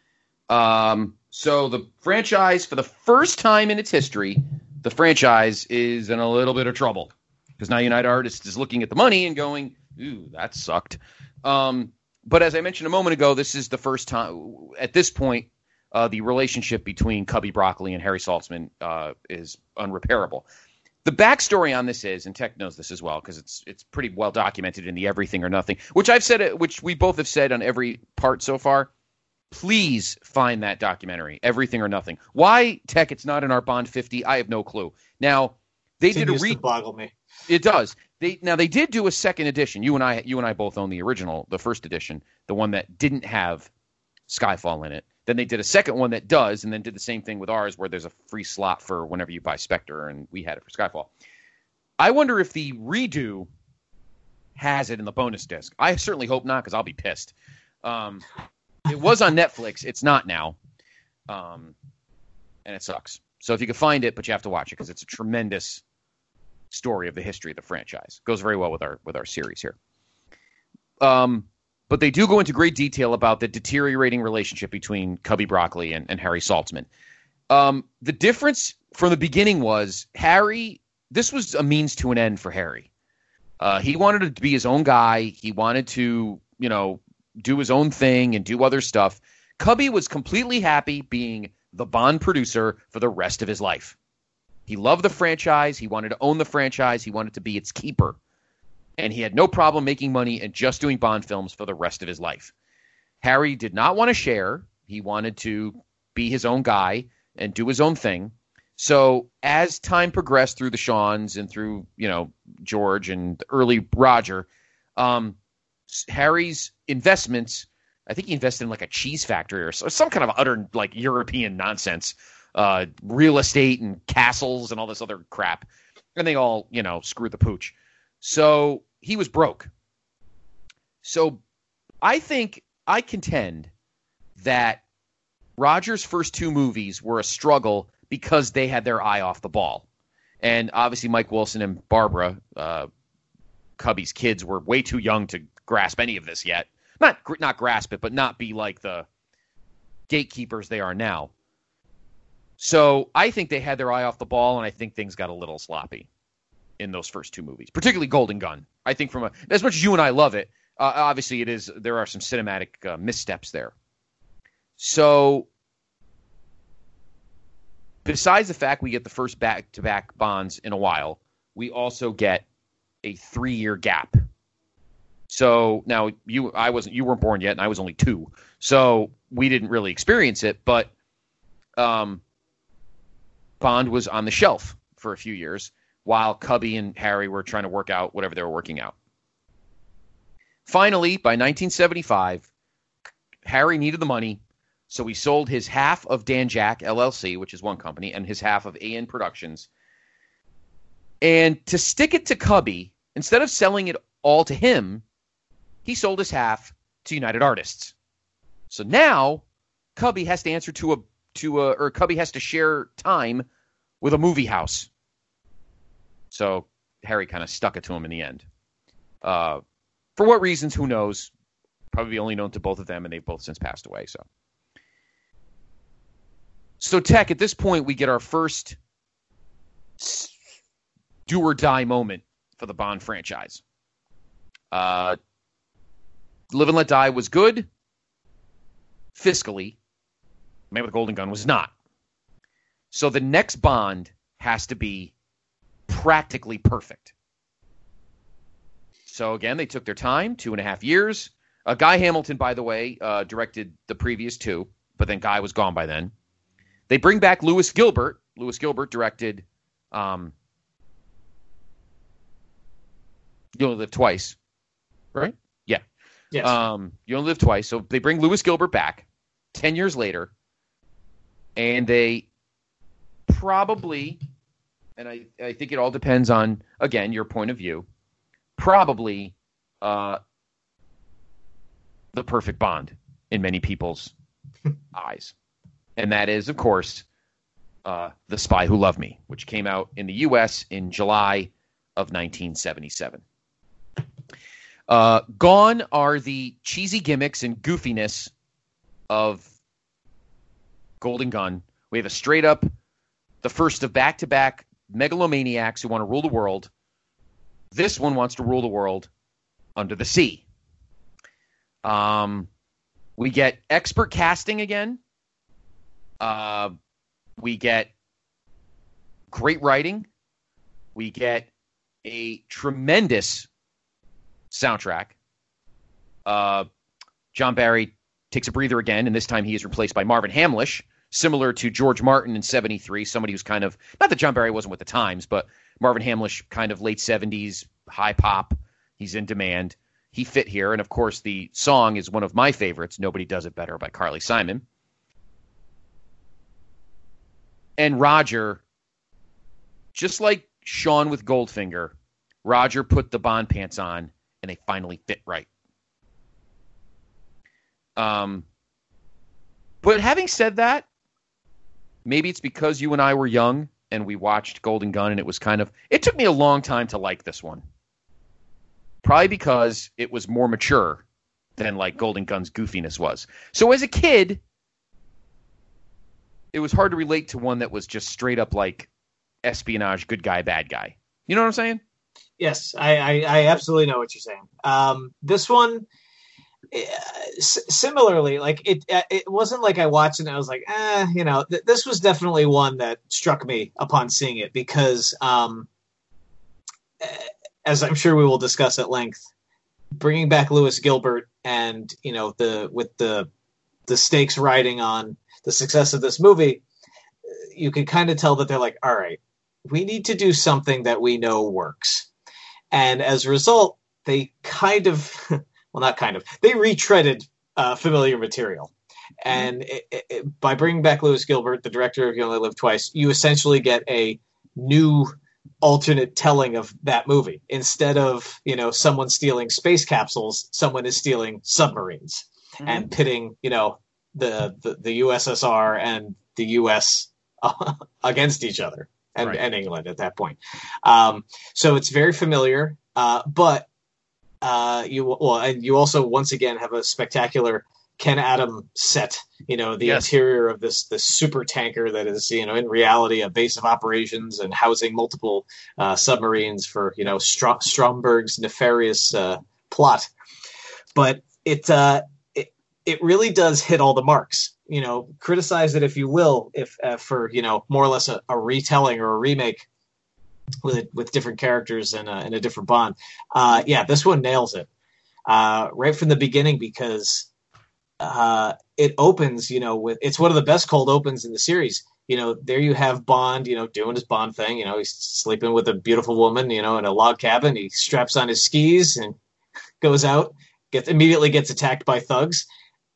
C: Um, so the franchise, for the first time in its history, the franchise is in a little bit of trouble because now United Artists is looking at the money and going, "Ooh, that sucked." Um, but as I mentioned a moment ago, this is the first time at this point. Uh, the relationship between Cubby Broccoli and Harry Saltzman uh, is unrepairable. The backstory on this is, and Tech knows this as well because it's it's pretty well documented in the Everything or Nothing, which I've said, which we both have said on every part so far. Please find that documentary, Everything or Nothing. Why, Tech, it's not in our Bond fifty, I have no clue. Now they did a
D: Continues
C: re.
D: to boggle me.
C: It does. They now they did do a second edition. You and I, you and I both own the original, the first edition, the one that didn't have Skyfall in it. Then they did a second one that does, and then did the same thing with ours, where there's a free slot for whenever you buy Spectre, and we had it for Skyfall. I wonder if the redo has it in the bonus disc. I certainly hope not, because I'll be pissed. Um, it was on Netflix. It's not now, um, and it sucks. So if you can find it, but you have to watch it because it's a tremendous story of the history of the franchise. Goes very well with our with our series here. Um. But they do go into great detail about the deteriorating relationship between Cubby Broccoli and, and Harry Saltzman. Um, the difference from the beginning was Harry, this was a means to an end for Harry. Uh, he wanted to be his own guy. He wanted to, you know, do his own thing and do other stuff. Cubby was completely happy being the Bond producer for the rest of his life. He loved the franchise. He wanted to own the franchise. He wanted to be its keeper. And he had no problem making money and just doing Bond films for the rest of his life. Harry did not want to share. He wanted to be his own guy and do his own thing. So as time progressed through the Seans and through, you know, George and the early Roger, um, Harry's investments, I think he invested in like a cheese factory or some kind of utter like European nonsense, uh, real estate and castles and all this other crap. And they all, you know, screwed the pooch. So he was broke. So I think, I contend that Roger's first two movies were a struggle because they had their eye off the ball. And obviously Mike Wilson and Barbara, uh, Cubby's kids, were way too young to grasp any of this yet. Not, not grasp it, but not be like the gatekeepers they are now. So I think they had their eye off the ball, and I think things got a little sloppy in those first two movies, particularly Golden Gun. I think from a, as much as you and I love it, uh, obviously it is, there are some cinematic uh, missteps there. So besides the fact we get the first back-to-back Bonds in a while, we also get a three-year gap. So now you, I wasn't, you weren't born yet, and I was only two, so we didn't really experience it. But um, Bond was on the shelf for a few years, while Cubby and Harry were trying to work out whatever they were working out. Finally, by nineteen seventy-five, Harry needed the money, so he sold his half of Dan Jack, L L C, which is one company, and his half of A N Productions. And to stick it to Cubby, instead of selling it all to him, he sold his half to United Artists. So now, Cubby has to answer to a, to a, or Cubby has to share time with a movie house. So Harry kind of stuck it to him in the end. Uh, for what reasons, who knows? Probably only known to both of them, and they've both since passed away. So, so Tech, at this point, we get our first do or die moment for the Bond franchise. Uh, Live and Let Die was good fiscally. Man with the Golden Gun was not. So the next Bond has to be practically perfect. So again, they took their time, two and a half years. Uh, Guy Hamilton, by the way, uh, directed the previous two, but then Guy was gone by then. They bring back Lewis Gilbert. Lewis Gilbert directed um, You Only Live Twice, right? Yeah.
D: Yes.
C: Um, You Only Live Twice. So they bring Lewis Gilbert back ten years later, and they probably, and I, I think it all depends on, again, your point of view, probably uh, the perfect Bond in many people's eyes. And that is, of course, uh, The Spy Who Loved Me, which came out in the U S in July of nineteen seventy-seven. Uh, gone are the cheesy gimmicks and goofiness of Golden Gun. We have a straight up, the first of back-to-back megalomaniacs who want to rule the world. This one wants to rule the world under the sea. Um, we get expert casting again. Uh, we get great writing. We get a tremendous soundtrack. Uh, John Barry takes a breather again, and this time he is replaced by Marvin Hamlish, similar to George Martin in seventy-three, somebody who's kind of, not that John Barry wasn't with the times, but Marvin Hamlish, kind of late seventies, high pop. He's in demand. He fit here, and of course the song is one of my favorites, Nobody Does It Better by Carly Simon. And Roger, just like Sean with Goldfinger, Roger put the Bond pants on, and they finally fit right. Um, but having said that, maybe it's because you and I were young and we watched Golden Gun, and it was kind of, it took me a long time to like this one. Probably because it was more mature than like Golden Gun's goofiness was. So as a kid, it was hard to relate to one that was just straight up like espionage, good guy, bad guy. You know what I'm saying?
D: Yes, I, I, I absolutely know what you're saying. Um, this one, uh, s- similarly, like it, it wasn't like I watched it and I was like, eh, you know, th- this was definitely one that struck me upon seeing it because, um, as I'm sure we will discuss at length, bringing back Lewis Gilbert and, you know, the with the the stakes riding on the success of this movie, you could kind of tell that they're like, all right, we need to do something that we know works. And as a result, they kind of, well, not kind of, they retreaded uh, familiar material. And it, it, by bringing back Lewis Gilbert, the director of You Only Live Twice, you essentially get a new alternate telling of that movie. Instead of, you know, someone stealing space capsules, someone is stealing submarines mm-hmm. and pitting, you know, the, the, the U S S R and the U S uh, against each other. And, right. and England at that point. Um, so it's very familiar, uh, but uh, you well, and you also once again have a spectacular Ken Adam set. You know, the yes. interior of this this super tanker that is, you know, in reality a base of operations and housing multiple uh, submarines for, you know, Str- Stromberg's nefarious uh, plot. But it uh, it it really does hit all the marks. You know, criticize it if you will, if uh, for, you know, more or less a, a retelling or a remake with with different characters and, and a different Bond. Uh, yeah, this one nails it uh, right from the beginning because uh, it opens, you know, with it's one of the best cold opens in the series. You know, there you have Bond, you know, doing his Bond thing. You know, he's sleeping with a beautiful woman, you know, in a log cabin. He straps on his skis and goes out, gets immediately gets attacked by thugs.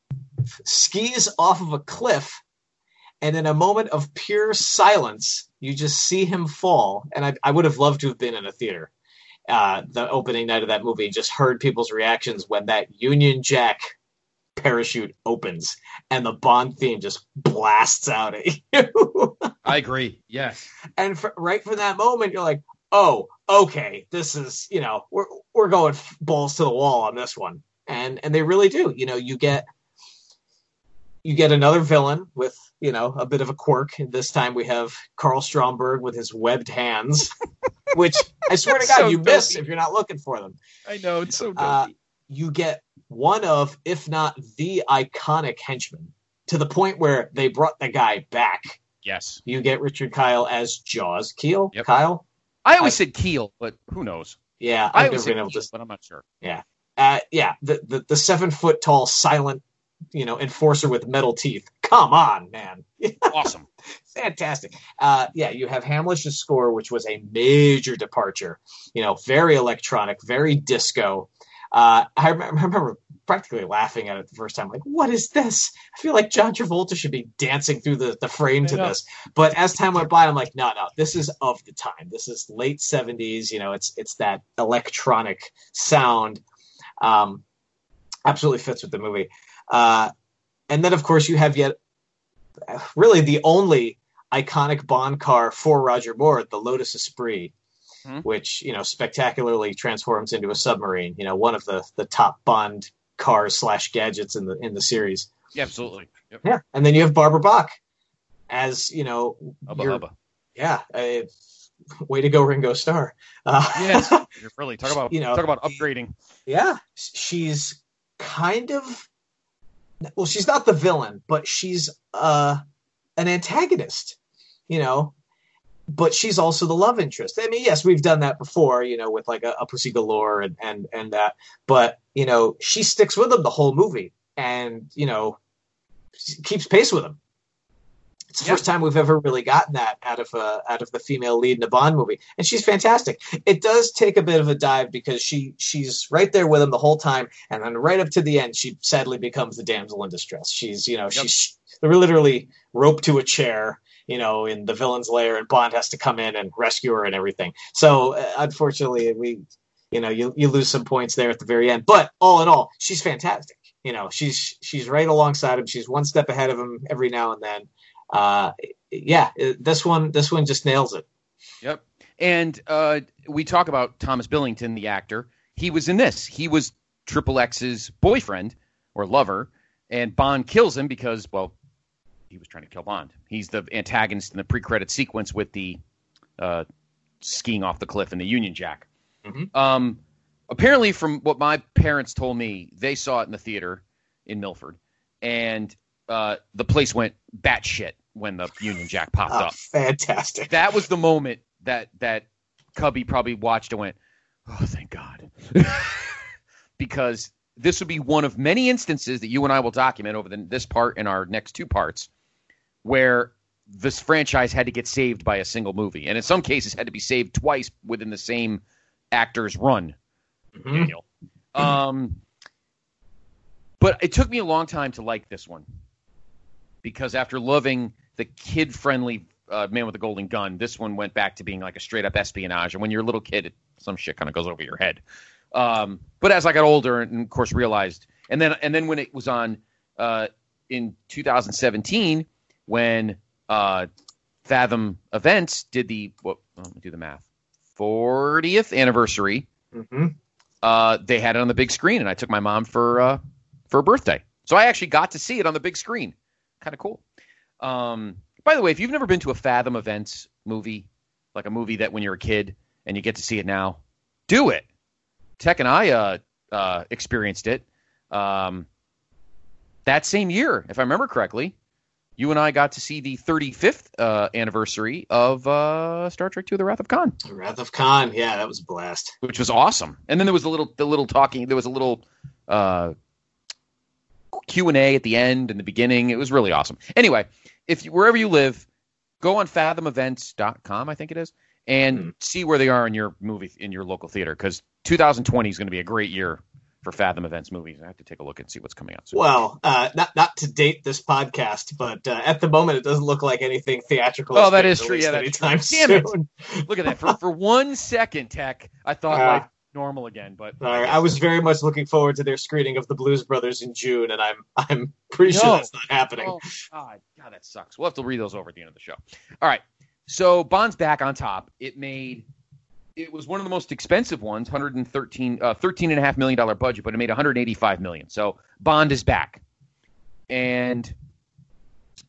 D: Skis off of a cliff, and in a moment of pure silence, you just see him fall. And I, I would have loved to have been in a theater uh, the opening night of that movie and just heard people's reactions when that Union Jack parachute opens and the Bond theme just blasts out at you.
C: I agree. Yes.
D: And for, right from that moment, you're like, oh, okay, this is, you know, we're we're going balls to the wall on this one. And and they really do. You know, you get you get another villain with, you know, a bit of a quirk. This time we have Carl Stromberg with his webbed hands, which I swear to God,
C: so
D: you
C: dopey.
D: miss if you're not looking for them.
C: I know, it's so dopey.
D: Uh, you get one of, if not the iconic henchman, to the point where they brought the guy back.
C: Yes.
D: You get Richard Kyle as Jaws. Keel?
C: Yep.
D: Kyle?
C: I always
D: I-
C: said Keel, but who knows?
D: Yeah,
C: I
D: I've
C: always
D: never been
C: said
D: able
C: Keel,
D: to.
C: but I'm not sure.
D: Yeah. Uh, yeah, the, the, the seven foot tall, silent, you know, enforcer with metal teeth. Come on, man.
C: Awesome.
D: Fantastic. Uh, yeah, you have Hamlish's score, which was a major departure. You know, very electronic, very disco. Uh, I, rem- I remember practically laughing at it the first time. Like, what is this? I feel like John Travolta should be dancing through the, the frame to
C: know.
D: this. But as time went by, I'm like, no, no, this is of the time. This is late seventies. You know, it's it's that electronic sound. Um, absolutely fits with the movie. Uh, and then, of course, you have yet really the only iconic Bond car for Roger Moore, the Lotus Esprit,
C: Hmm.
D: which, you know, spectacularly transforms into a submarine. You know, one of the, the top Bond cars slash gadgets in the in the series.
C: Yeah, absolutely. Yep.
D: Yeah, and then you have Barbara Bach as, you know,
C: Hubba
D: your-
C: hubba.
D: yeah, uh, way to go, Ringo Starr. Uh,
C: Yes. You're really talk about
D: You know,
C: talk about upgrading.
D: Yeah, she's kind of, well, she's not the villain, but she's uh, an antagonist, you know, but she's also the love interest. I mean, yes, we've done that before, you know, with like a, a Pussy Galore and, and, and that, but, you know, she sticks with him the whole movie and, you know, keeps pace with him. It's the
C: Yeah.
D: first time we've ever really gotten that out of uh, out of the female lead in a Bond movie, and she's fantastic. It does take a bit of a dive because she she's right there with him the whole time, and then right up to the end, she sadly becomes the damsel in distress. She's you know
C: Yep.
D: she's they're literally roped to a chair, you know, in the villain's lair, and Bond has to come in and rescue her and everything. So uh, unfortunately, we you know you you lose some points there at the very end, but all in all, she's fantastic. You know, she's she's right alongside him. She's one step ahead of him every now and then. Uh, yeah, this one, this one just nails it.
C: Yep. And uh, we talk about Thomas Billington, the actor. He was in this. He was Triple X's boyfriend or lover, and Bond kills him because, well, he was trying to kill Bond. He's the antagonist in the pre-credit sequence with the uh, skiing off the cliff in the Union Jack.
D: Mhm.
C: Um, apparently, from what my parents told me, they saw it in the theater in Milford, and uh, the place went batshit when the Union Jack popped
D: Oh,
C: up.
D: fantastic.
C: That was the moment that that Cubby probably watched and went, "Oh, thank God," because this would be one of many instances that you and I will document over the, this part and our next two parts, where this franchise had to get saved by a single movie, and in some cases had to be saved twice within the same actor's run.
D: Mhm.
C: Daniel, um, but it took me a long time to like this one. Because after loving the kid-friendly uh, Man with the Golden Gun, this one went back to being like a straight-up espionage. And when you're a little kid, it, some shit kind of goes over your head. Um, but as I got older and, of course, realized, and then and then when it was on uh, in two thousand seventeen, when uh, Fathom Events did the what? Well, let me do the math. fortieth anniversary.
D: Mhm.
C: Uh, they had it on the big screen, and I took my mom for uh, for her birthday. So I actually got to see it on the big screen. Kind of cool. Um, by the way, if you've never been to a Fathom Events movie, like a movie that when you're a kid and you get to see it now, do it. Tech and I uh, uh, experienced it um, that same year, if I remember correctly. You and I got to see the thirty-fifth uh, anniversary of uh, Star Trek two: The Wrath of Khan,
D: Wrath of Khan. Yeah, that was a blast.
C: which was awesome. And then there was a little, the little talking. There was a little uh, Q and A at the end and the beginning. It was really awesome. Anyway, if you, wherever you live, go on fathom events dot com, I think it is, and
D: Mhm.
C: see where they are in your movie in your local theater, because two thousand twenty is going to be a great year for Fathom Events movies. I have to take a look and see what's coming out soon.
D: Well, uh, not not to date this podcast, but uh, at the moment, it doesn't look like anything theatrical.
C: Oh, that
D: being
C: is true.
D: released
C: Yeah, that's
D: anytime
C: true. Damn it.
D: soon.
C: Look at that. For for one second, Tech, I thought
D: Uh,
C: life was normal again, but
D: Sorry, I was very much looking forward to their screening of the Blues Brothers in June, and I'm I'm pretty
C: No.
D: sure that's not happening.
C: Oh, God. God, that sucks. We'll have to read those over at the end of the show. All right. So Bond's back on top. It made it was one of the most expensive ones, one hundred thirteen uh, thirteen and a half million dollar budget, but it made one hundred eighty-five million. So Bond is back. And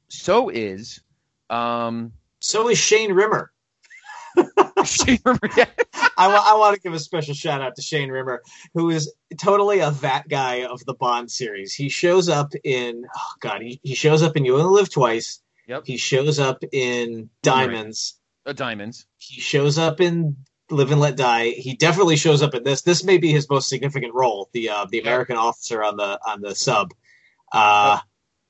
C: so is um,
D: So is Shane Rimmer.
C: Shane Rimmer. Yeah.
D: I, wa- I want to give a special shout out to Shane Rimmer, who is totally a that guy of the Bond series. He shows up in, oh God, he, he shows up in You Only Live Twice.
C: Yep.
D: He shows up in Diamonds.
C: Uh, Diamonds.
D: He shows up in Live and Let Die. He definitely shows up in this. This may be his most significant role, the uh, the American yep. officer on the on the sub. Uh, oh.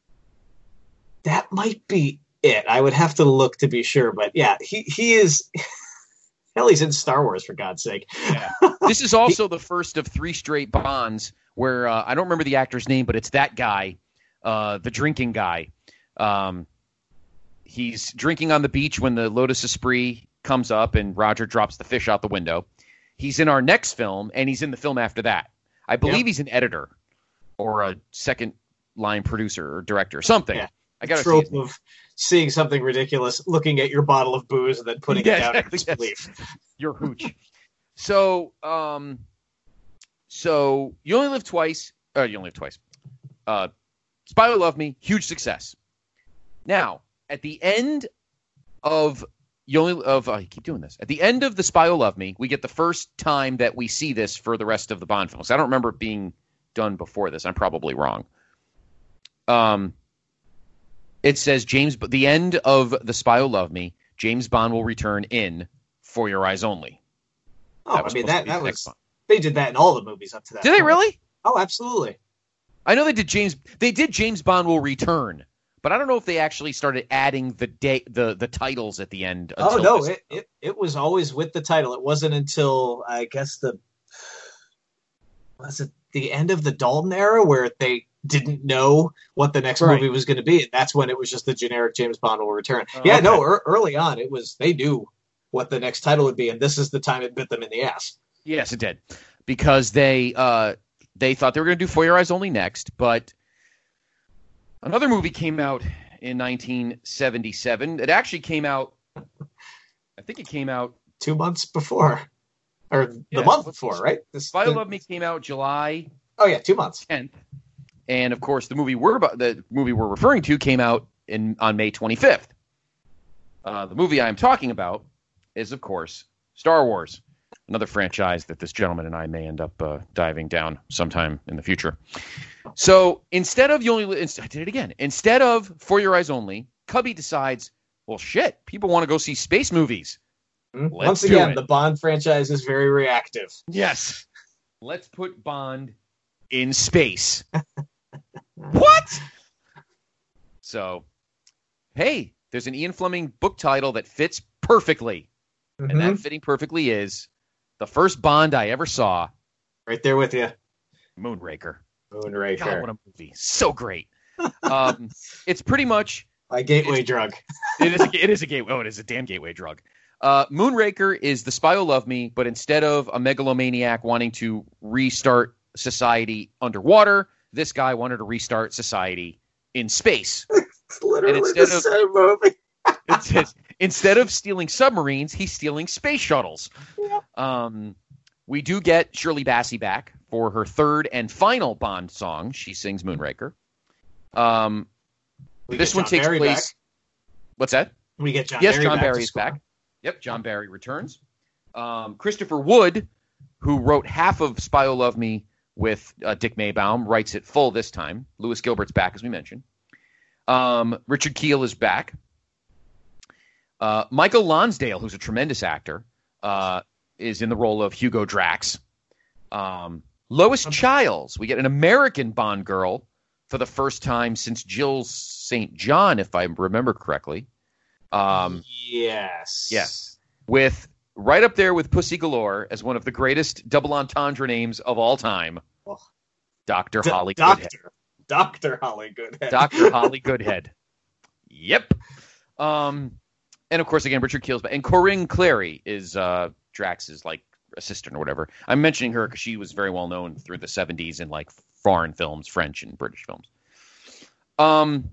D: That might be it. I would have to look to be sure, but yeah, he he is. Hell, he's in Star Wars, for God's sake.
C: Yeah. This is also the first of three straight Bonds where uh, I don't remember the actor's name, but it's that guy, uh, the drinking guy. Um, he's drinking on the beach when the Lotus Esprit comes up and Roger drops the fish out the window. He's in our next film, and he's in the film after that. I believe yep. he's an editor or a second line producer or director or something. Yeah. I got a
D: trope of seeing something ridiculous, looking at your bottle of booze, and then putting
C: yeah,
D: it down
C: exactly,
D: in disbelief.
C: Yes. Your hooch. so, um, so You Only Live Twice. Uh, you Only Live Twice. Uh, Spy Who Loved Me, huge success. Now, at the end of you only of oh, I keep doing this. At the end of The Spy Who Loved Me, we get the first time that we see this for the rest of the Bond films. I don't remember it being done before this. I'm probably wrong. Um. It says James, but the end of The Spy Who Loved Me, James Bond will return in For Your Eyes Only.
D: Oh, I mean that that was they did that in all the movies up to that.
C: Did
D: point.
C: They really?
D: Oh, absolutely.
C: I know they did James. They did James Bond will return, but I don't know if they actually started adding the day the the titles at the end.
D: Oh no, it, it it was always with the title. It wasn't until I guess the was it the end of the Dalton era where they didn't know what the next right. movie was going to be, and that's when it was just the generic James Bond will return. Uh, yeah, okay. no, er, early on it was they knew what the next title would be, and this is the time it bit them in the ass.
C: Yes, it did, because they uh, they thought they were going to do For Your Eyes Only next, but another movie came out in nineteen seventy-seven. It actually came out, I think it came out
D: two months before, or the yeah, month before, right?
C: This, Spy Who Loved Me came out July.
D: Oh yeah, two months.
C: tenth. And of course, the movie we're about, the movie we're referring to came out in on May twenty-fifth. Uh, the movie I'm talking about is, of course, Star Wars, another franchise that this gentleman and I may end up uh, diving down sometime in the future. So instead of you only, I did it again. Instead of For Your Eyes Only, Cubby decides, well, shit, people want to go see space movies.
D: Mm-hmm. Once again, the Bond franchise is very reactive.
C: Yes, let's put Bond in space. What? So, hey, there's an Ian Fleming book title that fits perfectly. Mm-hmm. And that fitting perfectly is the first Bond I ever saw.
D: Right there with you.
C: Moonraker.
D: Moonraker.
C: God, what a movie. So great. um, it's pretty much...
D: My gateway drug.
C: it, is a, it is a gateway. Oh, it is a damn gateway drug. Uh, Moonraker is The Spy Who Loved Me, but instead of a megalomaniac wanting to restart society underwater, this guy wanted to restart society in space.
D: It's literally the of, same movie.
C: it says, instead of stealing submarines, he's stealing space shuttles. Yeah. Um, we do get Shirley Bassey back for her third and final Bond song. She sings Moonraker. Um, this one takes
D: Barry
C: place.
D: Back.
C: What's that?
D: We get John
C: yes,
D: Barry
C: John
D: back
C: Barry is back. Yep, John Barry returns. Um, Christopher Wood, who wrote half of Spy Who Loved Me with uh, Dick Maybaum, writes it full this time. Lewis Gilbert's back, as we mentioned. Um, Richard Kiel is back. Uh, Michael Lonsdale, who's a tremendous actor, uh, is in the role of Hugo Drax. Um, Lois Chiles, we get an American Bond girl for the first time since Jill Saint John, if I remember correctly. Um,
D: yes.
C: Yes. With right up there with Pussy Galore as one of the greatest double entendre names of all time, oh. Doctor D- Holly
D: Doctor.
C: Goodhead.
D: Doctor Holly Goodhead.
C: Doctor Holly Goodhead. Yep. Um, and of course, again, Richard Kiel's back. And Corinne Clary is uh, Drax's like assistant or whatever. I'm mentioning her because she was very well known through the seventies in like foreign films, French and British films. Um,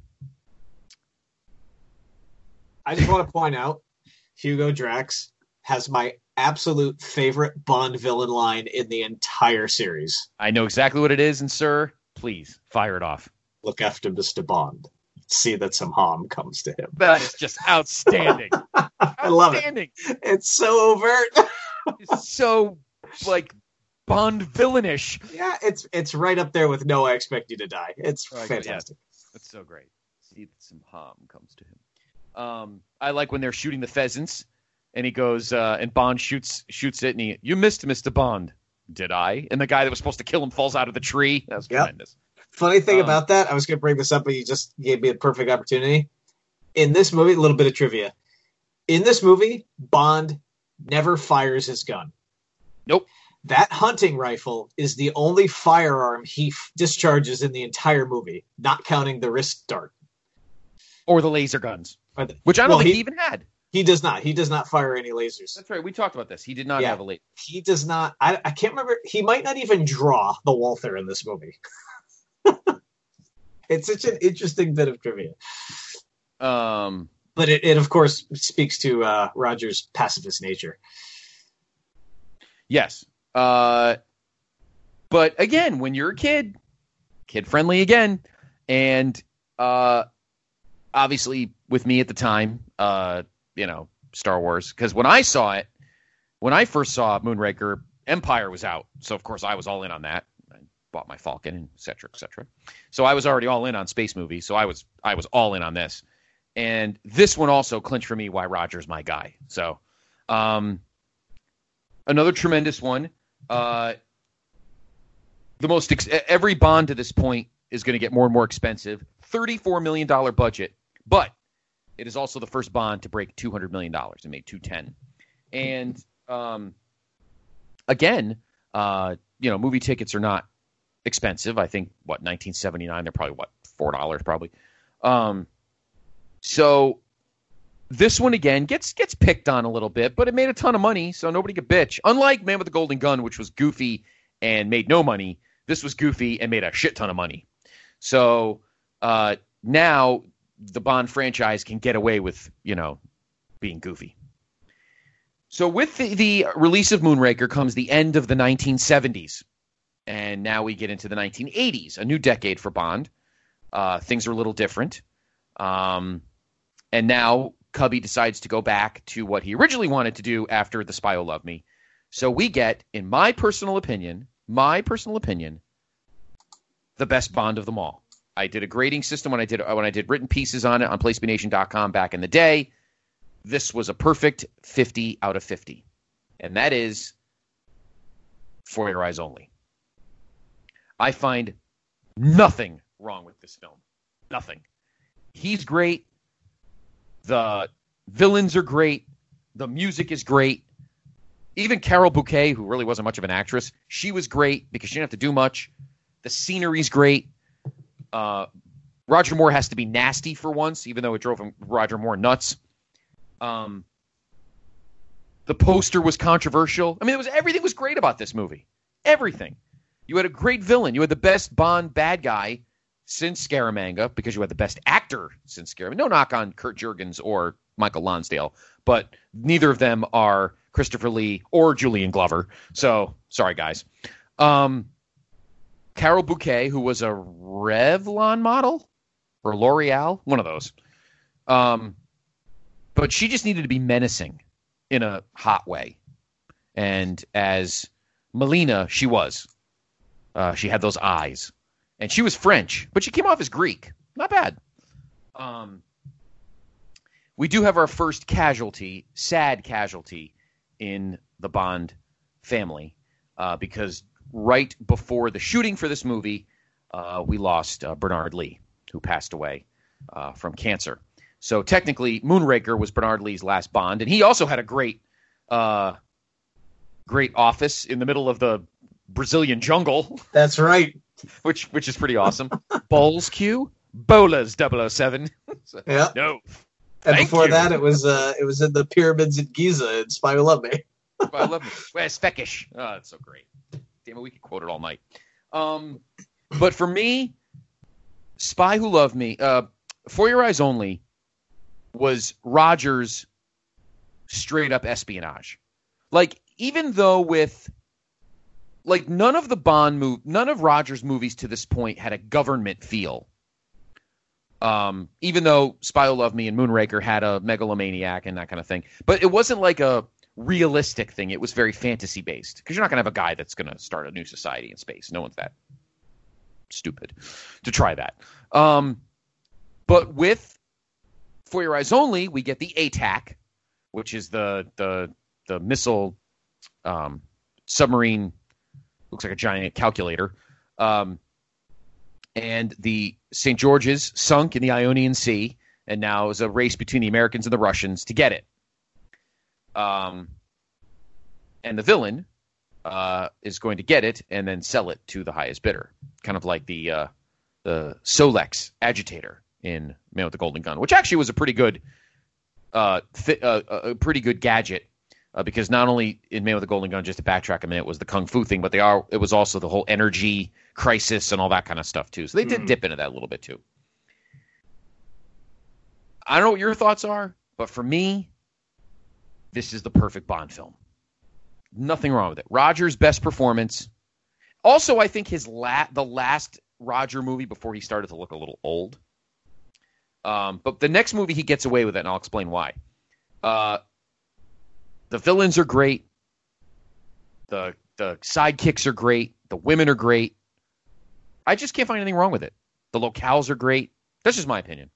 D: I just want to point out, Hugo Drax has my absolute favorite Bond villain line in the entire series.
C: I know exactly what it is, and sir, please fire it off.
D: Look after Mister Bond. see that some harm comes to him.
C: That is just outstanding.
D: I love it.
C: Outstanding.
D: It's so overt.
C: It's so like Bond villainish.
D: Yeah, it's it's right up there with No, I Expect You to Die. It's
C: Oh,
D: fantastic.
C: Yeah. That's so great. See that some harm comes to him. Um, I like when they're shooting the pheasants, and he goes, uh, and Bond shoots shoots it, and he, you missed, Mister Bond. Did I? And the guy that was supposed to kill him falls out of the tree. That was
D: Yep.
C: tremendous.
D: Funny thing
C: Um,
D: about that, I was going to bring this up, but you just gave me a perfect opportunity. In this movie, a little bit of trivia. In this movie, Bond never fires his gun.
C: Nope.
D: That hunting rifle is the only firearm he f- discharges in the entire movie, not counting the wrist dart.
C: Or the laser guns,
D: Or the-
C: which I don't
D: well,
C: think
D: he,
C: he even had.
D: he does not. He does not fire any lasers.
C: That's right. We talked about this. He did not
D: Yeah.
C: have a laser.
D: He does not. I, I can't remember. He might not even draw the Walther in this movie. It's such an interesting bit of trivia.
C: Um,
D: But it, it of course, speaks to uh, Roger's pacifist nature.
C: yes. Uh, but again, when you're a kid, kid friendly again, and uh, obviously with me at the time, uh, you know, Star Wars, because when I saw it, when I first saw Moonraker, Empire was out, so of course I was all in on that. I bought my Falcon, and et cetera, et cetera. So I was already all in on space movies, so I was I was all in on this. And this one also clinched for me why Roger's my guy. So um, another tremendous one. Uh, the most ex- every Bond to this point is going to get more and more expensive. thirty-four million dollars budget, but it is also the first Bond to break two hundred million dollars. It made two hundred ten million dollars. And um, again, uh, you know, movie tickets are not expensive. I think, what, nineteen seventy-nine, they're probably, what, four dollars probably. Um, so this one, again, gets gets picked on a little bit, but it made a ton of money, so nobody could bitch. Unlike Man with the Golden Gun, which was goofy and made no money, this was goofy and made a shit ton of money. So uh, now the Bond franchise can get away with, you know, being goofy. So with the, the release of Moonraker comes the end of the nineteen seventies. And now we get into the nineteen eighties, a new decade for Bond. Uh, things are a little different. Um, and now Cubby decides to go back to what he originally wanted to do after The Spy Who Loved Me. So we get, in my personal opinion, my personal opinion, the best Bond of them all. I did a grading system when I did when I did written pieces on it on place be nation dot com back in the day. This was a perfect fifty out of fifty. And that is For Your Eyes Only. I find nothing wrong with this film. Nothing. He's great. The villains are great. The music is great. Even Carol Bouquet, who really wasn't much of an actress, she was great because she didn't have to do much. The scenery's great. Uh, Roger Moore has to be nasty for once, even though it drove him, Roger Moore nuts. Um, the poster was controversial. I mean, it was everything was great about this movie. Everything. You had a great villain. You had the best Bond bad guy since Scaramanga because you had the best actor since Scaramanga. No knock on Kurt Jurgens or Michael Lonsdale, but neither of them are Christopher Lee or Julian Glover. So, sorry, guys. Um, Carol Bouquet, who was a Revlon model or L'Oreal, one of those. Um, but she just needed to be menacing in a hot way. And as Melina, she was. Uh, she had those eyes. And she was French, but she came off as Greek. Not bad. Um, we do have our first casualty, sad casualty, in the Bond family. Uh, because right before the shooting for this movie, uh, we lost uh, Bernard Lee, who passed away uh, from cancer. So technically, Moonraker was Bernard Lee's last Bond. And he also had a great, uh, great office in the middle of the Brazilian jungle.
D: That's right.
C: Which which is pretty awesome. Bowls Q, Bolas double oh seven. So,
D: Yeah.
C: no.
D: And
C: Thank
D: before
C: you.
D: that, it was uh, it was in the pyramids at Giza in Spy Who Loved Me.
C: I love it. Where's Feckish? Oh, that's so great. Damn it, we could quote it all night. Um, but for me, Spy Who Loved Me, uh, For Your Eyes Only, was Roger's straight up espionage. Like, even though with like none of the Bond move, none of Roger's movies to this point had a government feel. Um, even though Spy Who Loved Me and Moonraker had a megalomaniac and that kind of thing. But it wasn't like a realistic thing. It was very fantasy based. Because you're not going to have a guy that's going to start a new society in space. No one's that stupid to try that. Um, but with For Your Eyes Only, we get the A TAC, which is the the the missile um, submarine, looks like a giant calculator. Um, and the Saint George's sunk in the Ionian Sea, and now is a race between the Americans and the Russians to get it. Um, and the villain uh, is going to get it and then sell it to the highest bidder, kind of like the uh, the Solex agitator in Man with the Golden Gun, which actually was a pretty good, uh, fi- uh, a pretty good gadget. Uh, because not only in Man with the Golden Gun, just to backtrack a minute, was the kung fu thing, but they are it was also the whole energy crisis and all that kind of stuff too. So they did mm. dip into that a little bit too. I don't know what your thoughts are, but for me, this is the perfect Bond film. Nothing wrong with it. Roger's best performance. Also, I think his la- the last Roger movie before he started to look a little old. Um, but the next movie he gets away with it, and I'll explain why. Uh, The villains are great. The the sidekicks are great. The women are great. I just can't find anything wrong with it. The locales are great. That's just my opinion.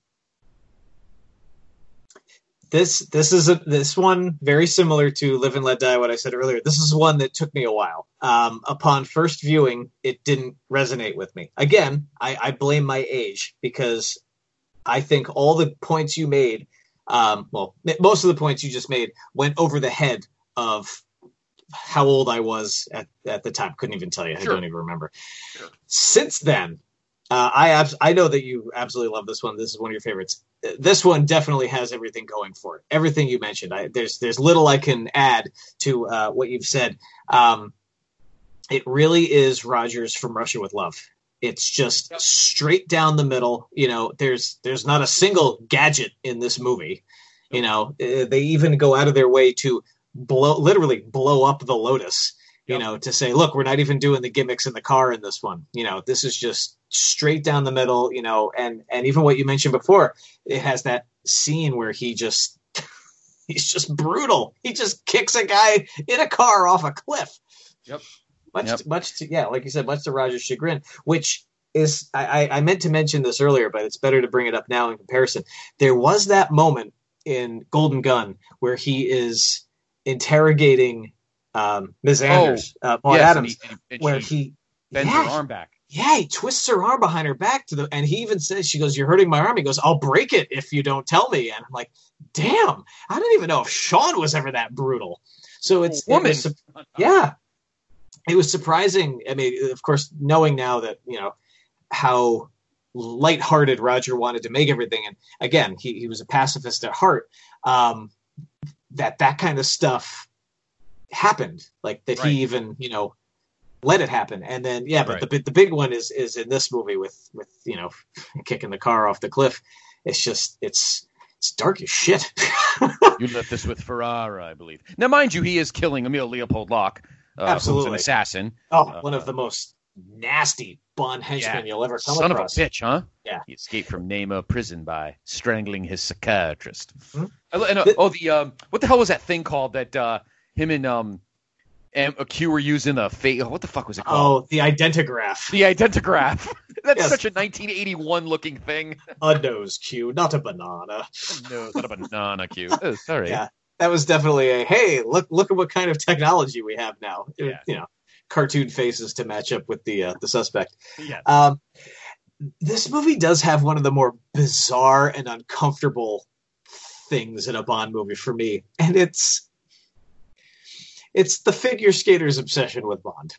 D: This this is a this one very similar to Live and Let Die. What I said earlier. This is one that took me a while. Um, upon first viewing, it didn't resonate with me. Again, I, I blame my age because I think all the points you made. Um, well, most of the points you just made went over the head of how old I was at, at the time. Couldn't even tell you. Sure. I don't even remember. Sure. Since then, uh, I abs- I know that you absolutely love this one. This is one of your favorites. This one definitely has everything going for it. Everything you mentioned. I, there's there's little I can add to uh, what you've said. Um, it really is Rogers from Russia with Love. It's just yep. straight down the middle. You know, there's there's not a single gadget in this movie. Yep. You know, they even go out of their way to blow, literally blow up the Lotus. You yep. know, to say, look, we're not even doing the gimmicks in the car in this one. You know, this is just straight down the middle. You know, and and even what you mentioned before, it has that scene where he just he's just brutal. He just kicks a guy in a car off a cliff.
C: Yep.
D: Much,
C: yep.
D: to, much to, yeah, like you said, much to Roger's chagrin, which is, I, I meant to mention this earlier, but it's better to bring it up now in comparison. There was that moment in Golden Gun where he is interrogating um, Miz Anders, oh, uh, Maud yes, Adams, and he, and where he
C: bends
D: yeah,
C: her arm back.
D: Yeah, he twists her arm behind her back to the, and he even says, she goes, "You're hurting my arm." He goes, "I'll break it if you don't tell me." And I'm like, damn, I don't even know if Sean was ever that brutal. So it's,
C: woman.
D: It was, yeah. It was surprising. I mean, of course, knowing now that, you know, how lighthearted Roger wanted to make everything. And again, he, he was a pacifist at heart. Um, that that kind of stuff happened, like that right. he even, you know, let it happen. And then, yeah, but right. the the big one is is in this movie with, with, you know, kicking the car off the cliff. It's just, it's, it's dark as shit.
C: You left this with Ferrara, I believe. Now, mind you, he is killing Emil Leopold Locke. Uh,
D: Absolutely,
C: an assassin.
D: Oh,
C: uh,
D: one of the most nasty Bond henchmen
C: yeah.
D: you'll ever come
C: Son
D: across.
C: Son of a bitch, huh?
D: Yeah.
C: He escaped from Nema prison by strangling his psychiatrist.
D: Hmm?
C: And, uh, oh, the um, what the hell was that thing called that uh, him and um, and Q were using the fa- What the fuck was it called?
D: Oh, the identigraph.
C: The identigraph. That's
D: yes.
C: such a nineteen eighty-one looking thing.
D: A nose, Q, not a banana.
C: No, not a banana, Q. Oh, sorry.
D: Yeah. That was definitely a, hey, look look at what kind of technology we have now.
C: Yeah.
D: You know, cartoon faces to match up with the uh, the suspect.
C: Yes.
D: Um, this movie does have one of the more bizarre and uncomfortable things in a Bond movie for me, and it's it's the figure skater's obsession with Bond.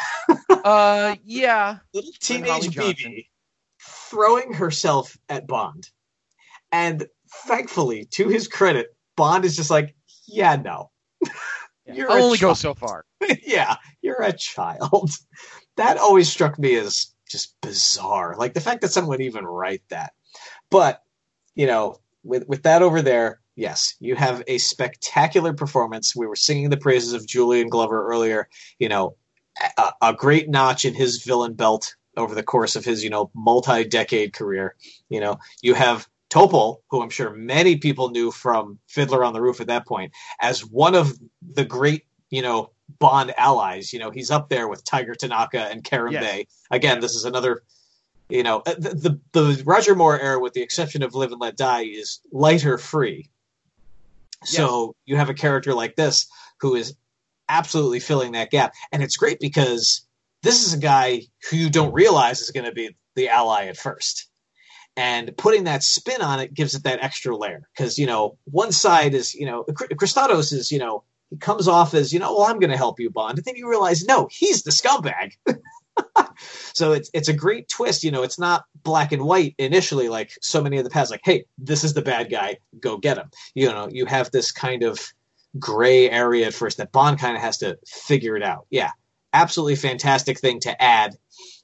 C: uh, yeah.
D: Little teenage B B throwing herself at Bond, and thankfully, to his credit, Bond is just like, yeah, no.
C: Yeah, you're I'll only child. go so far.
D: Yeah, you're a child. That always struck me as just bizarre. Like the fact that someone would even write that. But, you know, with with that over there, yes, you have a spectacular performance. We were singing the praises of Julian Glover earlier. You know, a, a great notch in his villain belt over the course of his, you know, multi-decade career. You know, you have Topol, who I'm sure many people knew from Fiddler on the Roof at that point, as one of the great, you know, Bond allies. You know, he's up there with Tiger Tanaka and Karen
C: Yes.
D: Bay. Again, this is another, you know, the, the the Roger Moore era, with the exception of Live and Let Die, is lighter free. So you have a character like this who is absolutely filling that gap. And it's great because this is a guy who you don't realize is going to be the ally at first. And putting that spin on it gives it that extra layer. Because, you know, one side is, you know, Christados is, you know, he comes off as, you know, well, I'm going to help you, Bond. And then you realize, no, he's the scumbag. So it's it's a great twist. You know, it's not black and white initially like so many of the past. Like, hey, this is the bad guy. Go get him. You know, you have this kind of gray area at first that Bond kind of has to figure it out. Yeah, absolutely fantastic thing to add.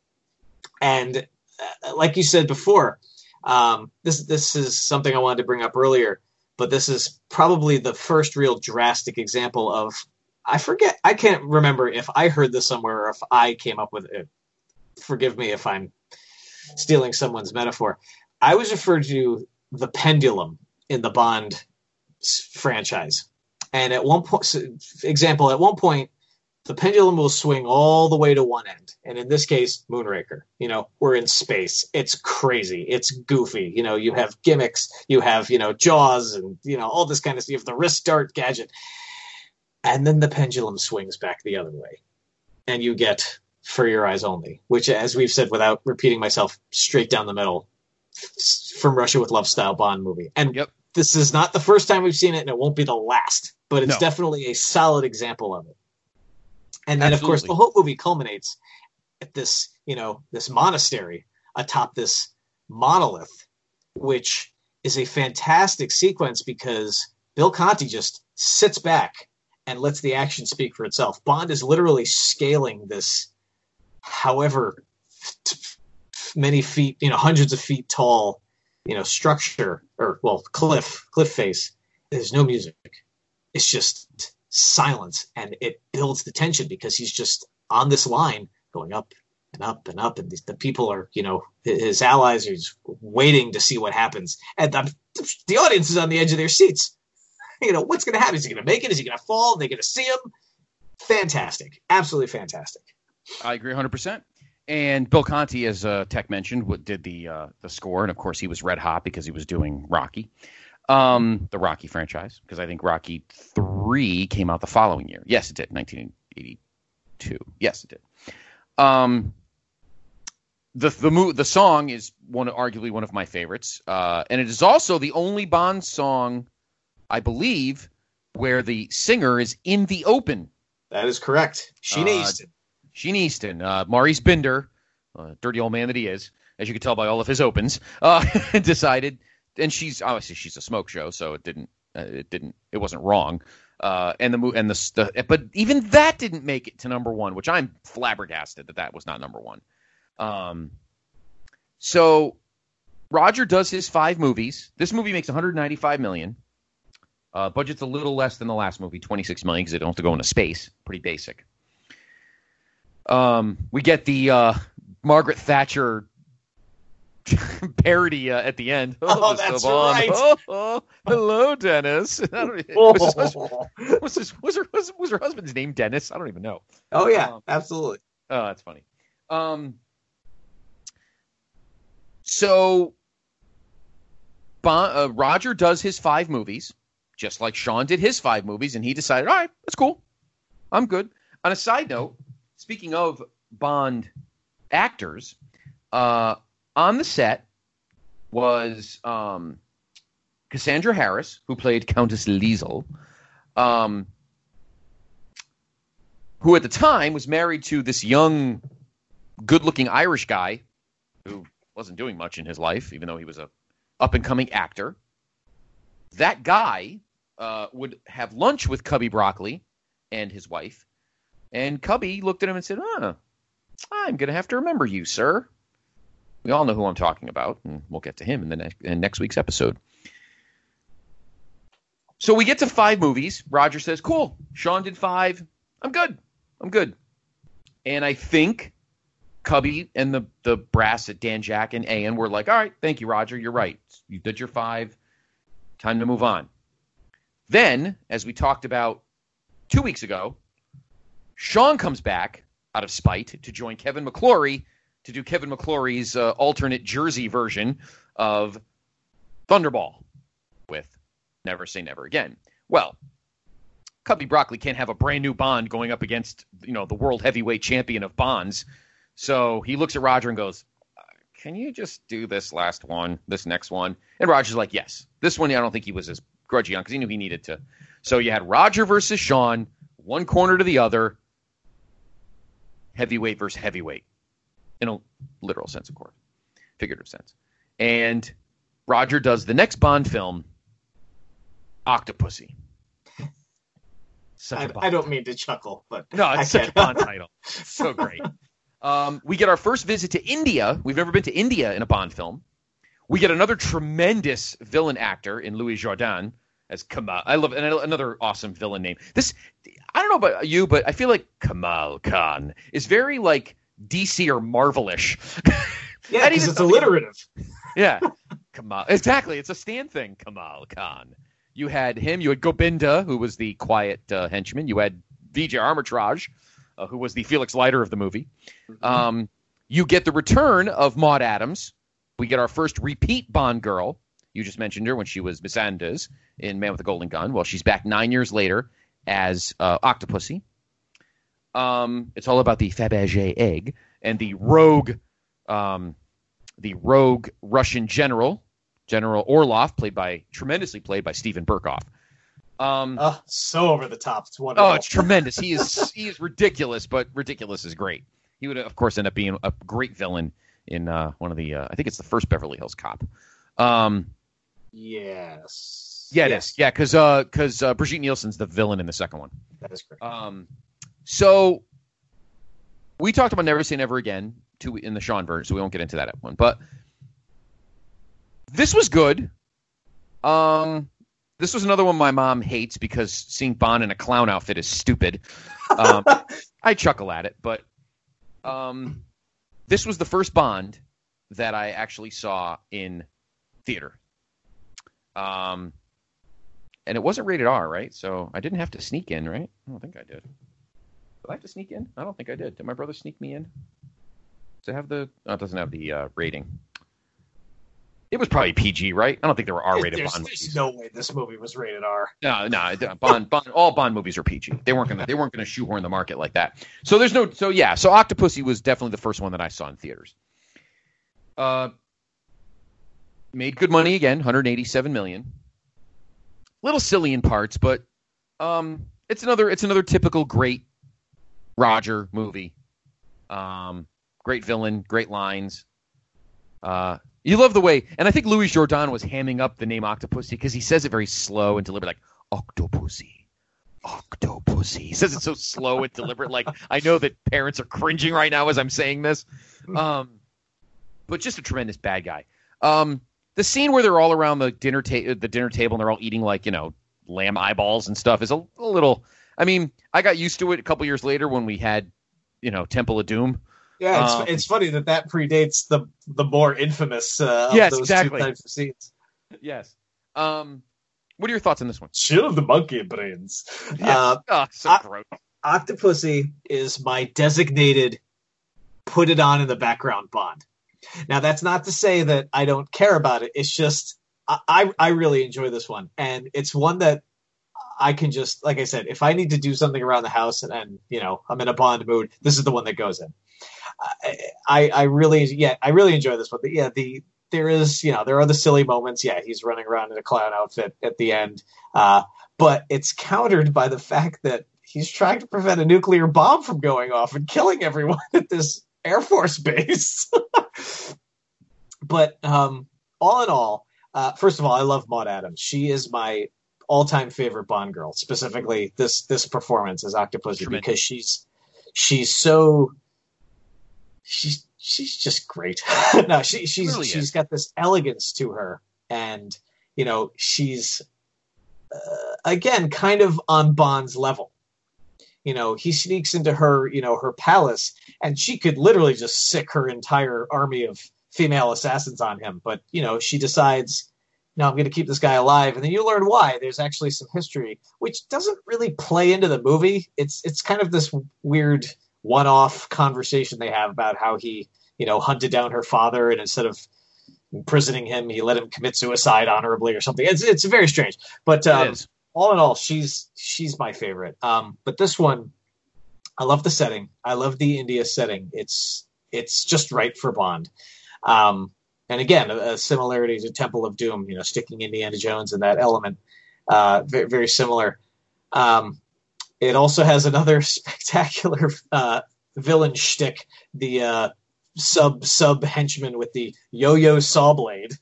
D: And uh, like you said before, um, this this is something I wanted to bring up earlier. But this is probably the first real drastic example of, I forget, I can't remember if I heard this somewhere or if I came up with it. Forgive me if I'm stealing someone's metaphor. I was referred to the pendulum in the Bond s- franchise. And at one point, so, example, at one point, the pendulum will swing all the way to one end. And in this case, Moonraker. You know, we're in space. It's crazy. It's goofy. You know, you have gimmicks. You have, you know, Jaws and, you know, all this kind of stuff. You have the wrist dart gadget. And then the pendulum swings back the other way. And you get For Your Eyes Only, which, as we've said without repeating myself, straight down the middle, From Russia with Love style Bond movie. And
C: Yep.
D: this is not the first time we've seen it, and it won't be the last. But it's
C: No.
D: definitely a solid example of it. And then,
C: Absolutely.
D: of course, the whole movie culminates at this, you know, this monastery atop this monolith, which is a fantastic sequence because Bill Conti just sits back and lets the action speak for itself. Bond is literally scaling this, however t- many feet, you know, hundreds of feet tall, you know, structure or, well, cliff, cliff face. There's no music. It's just silence, and it builds the tension because he's just on this line going up and up and up, and the, the people are, you know, his allies are just waiting to see what happens, and the, the audience is on the edge of their seats. You know, what's going to happen? Is he going to make it? Is he going to fall? Are they going to see him? Fantastic. Absolutely fantastic.
C: I agree one hundred percent. And Bill Conti, as uh, Tech mentioned, w- did the uh, the score, and of course he was red hot because he was doing Rocky, um, the Rocky franchise, because I think Rocky three came out the following year. Yes, it did, nineteen eighty-two. Yes, it did. Um, the the mo- the song is one, arguably one of my favorites, uh, and it is also the only Bond song, I believe, where the singer is in the open.
D: That is correct. Sheena
C: Uh,
D: Easton.
C: Sheen Easton, uh, Maurice Binder, uh, dirty old man that he is, as you can tell by all of his opens, uh, decided, and she's obviously she's a smoke show, so it didn't, uh, it didn't, it wasn't wrong, uh, and the mo- and the, the, but even that didn't make it to number one, which I'm flabbergasted that that was not number one. Um, so Roger does his five movies. This movie makes one hundred ninety-five million. Uh, budget's a little less than the last movie, twenty-six million, because they don't have to go into space. Pretty basic. Um, we get the uh, Margaret Thatcher parody uh, at the end.
D: Oh,
C: Mister
D: that's
C: Bond.
D: right.
C: Oh, oh, hello, Dennis. I don't, was, his, was, his, was, her, was, was her husband's name Dennis? I don't even know.
D: Oh, yeah,
C: Um,
D: absolutely.
C: Oh, that's funny. Um, so Bon, uh, Roger does his five movies, just like Sean did his five movies, and he decided, all right, that's cool. I'm good. On a side note, speaking of Bond actors, uh, on the set was um, Cassandra Harris, who played Countess Liesel, um, who at the time was married to this young, good-looking Irish guy who wasn't doing much in his life, even though he was a up-and-coming actor. That guy uh, would have lunch with Cubby Broccoli and his wife, and Cubby looked at him and said, oh, I'm going to have to remember you, sir. We all know who I'm talking about, and we'll get to him in the next in next week's episode. So we get to five movies. Roger says, cool, Sean did five. I'm good. I'm good. And I think Cubby and the, the brass at Dan Jack and Ayan were like, all right, thank you, Roger. You're right. You did your five. Time to move on. Then, as we talked about two weeks ago, Sean comes back out of spite to join Kevin McClory to do Kevin McClory's uh, alternate Jersey version of Thunderball with Never Say Never Again. Well, Cubby Broccoli can't have a brand new Bond going up against, you know, the world heavyweight champion of Bonds. So he looks at Roger and goes, can you just do this last one, this next one? And Roger's like, yes. This one, I don't think he was as grudgy on because he knew he needed to. So you had Roger versus Sean, one corner to the other, heavyweight versus heavyweight, in a literal sense, of course, figurative sense. And Roger does the next Bond film, Octopussy.
D: I, I don't mean to chuckle, but
C: no, it's
D: I
C: such
D: can.
C: a Bond title. It's so great. Um, we get our first visit to India. We've never been to India in a Bond film. We get another tremendous villain actor in Louis Jourdan as Kamal. I love and another awesome villain name. This, I don't know about you, but I feel like Kamal Khan is very like D C or Marvelish.
D: Yeah, because it's alliterative.
C: Yeah, Kamal. Exactly, it's a Stan thing. Kamal Khan. You had him. You had Gobinda, who was the quiet uh, henchman. You had Vijay Armitage, uh, who was the Felix Leiter of the movie. Mm-hmm. Um, you get the return of Maud Adams. We get our first repeat Bond girl. You just mentioned her when she was Miss Andes in Man with the Golden Gun. Well, she's back nine years later as uh, Octopussy. Um, it's all about the Fabergé egg and the rogue, um, the rogue Russian general, General Orlov, played by tremendously played by Steven Berkoff. Um,
D: oh, so over the top. It's wonderful.
C: Oh, it's tremendous. He is he is ridiculous, but ridiculous is great. He would, of course, end up being a great villain in uh, one of the. Uh, I think it's the first Beverly Hills Cop. Um,
D: yes.
C: Yeah, it
D: yes.
C: is. Yeah, because because uh, uh, Brigitte Nielsen's the villain in the second one.
D: That is correct.
C: Um, so we talked about Never Say Never Again to in the Sean version, so we won't get into that one, but. This was good. Um, this was another one my mom hates because seeing Bond in a clown outfit is stupid. Um, I chuckle at it, but um, this was the first Bond that I actually saw in theater. Um, and it wasn't rated R, right? So I didn't have to sneak in, right? I don't think I did. Did I have to sneak in? I don't think I did. Did my brother sneak me in? Does it have the... Oh, it doesn't have the uh, rating. It was probably P G, right? I don't think there were R-rated
D: there's,
C: Bond
D: there's
C: movies.
D: no way this movie was rated R.
C: No, no, Bond, Bond, all Bond movies are P G. They weren't gonna, they weren't gonna shoehorn the market like that. So there's no, so yeah, so Octopussy was definitely the first one that I saw in theaters. Uh, made good money again, one hundred eighty-seven million. Little silly in parts, but um, it's another, it's another typical great Roger movie. Um, great villain, great lines. Uh. You love the way, and I think Louis Jourdan was hamming up the name Octopussy because he says it very slow and deliberate, like, Octopussy, Octopussy. He says it so slow and deliberate, like, I know that parents are cringing right now as I'm saying this. Um, but just a tremendous bad guy. Um, the scene where they're all around the dinner, ta- the dinner table and they're all eating, like, you know, lamb eyeballs and stuff is a, a little, I mean, I got used to it a couple years later when we had, you know, Temple of Doom.
D: Yeah, it's,
C: um,
D: it's funny that that predates the the more infamous uh, of
C: yes,
D: those
C: exactly.
D: two types of scenes.
C: Yes. Um, what are your thoughts on this one?
D: Chill the monkey brains.
C: Yeah.
D: Uh,
C: oh, so
D: I-
C: gross.
D: Octopussy is my designated put it on in the background Bond. Now, that's not to say that I don't care about it. It's just I, I, I really enjoy this one. And it's one that I can just, like I said, if I need to do something around the house and, and you know, I'm in a Bond mood, this is the one that goes in. I, I really, yeah, I really enjoy this one. But yeah, the there is, you know, there are the silly moments. Yeah, he's running around in a clown outfit at the end, uh, but it's countered by the fact that he's trying to prevent a nuclear bomb from going off and killing everyone at this Air Force base. But um, all in all, uh, first of all, I love Maud Adams. She is my all-time favorite Bond girl. Specifically, this this performance as Octopussy because she's she's so. She's she's just great. no, she she's
C: really
D: she's
C: is.
D: got this elegance to her, and you know she's uh, again kind of on Bond's level. you know, he sneaks into her, you know, her palace, and she could literally just sick her entire army of female assassins on him. But, you know, she decides, no, I'm going to keep this guy alive. And then you learn why. There's actually some history, which doesn't really play into the movie. It's it's kind of this weird one-off conversation they have about how he, you know, hunted down her father, and instead of imprisoning him, he let him commit suicide honorably or something. It's it's very strange. But um,
C: It is.
D: all in all, she's she's my favorite. Um, but this one, I love the setting. I love the India setting. It's it's just right for Bond. Um, and again, a, a similarity to Temple of Doom, you know, sticking Indiana Jones in that element, uh, very, very similar. Um, it also has another spectacular uh, villain shtick, the uh, sub sub henchman with the yo-yo saw blade,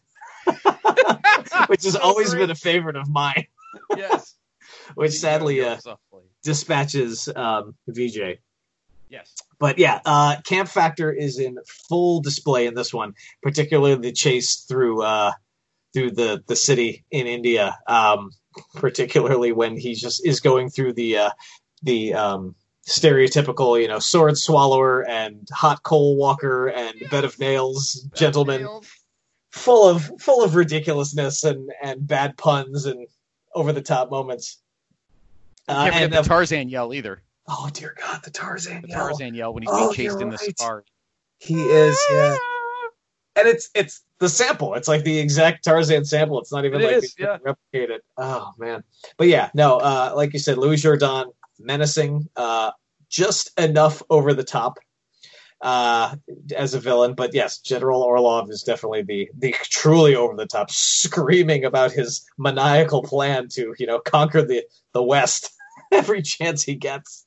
D: which has
C: So
D: always
C: great.
D: been a favorite of mine.
C: Yes.
D: Which sadly uh,
C: Softly.
D: dispatches um, V J.
C: Yes.
D: But yeah, uh, camp factor is in full display in this one, particularly the chase through uh, through the, the city in India, um, particularly when he just is going through the uh, the um, stereotypical, you know, sword swallower and hot coal walker and bed of nails gentleman, full of full of ridiculousness and, and bad puns and over the top moments. Uh,
C: Can't forget
D: and
C: the
D: of-
C: Tarzan yell either.
D: oh dear God, the Tarzan
C: The
D: yell.
C: Tarzan yell when he's
D: Oh,
C: being chased
D: you're
C: in the
D: right.
C: safari.
D: He is, yeah. And it's it's the sample. It's like the exact Tarzan sample. It's not even
C: It
D: like
C: is,
D: they
C: yeah.
D: replicate it. Oh man. But yeah, no, uh, like you said, Louis Jourdan, menacing, uh, just enough over the top uh, as a villain. But yes, General Orlov is definitely the the truly over the top, screaming about his maniacal plan to, you know, conquer the, the West every chance he gets.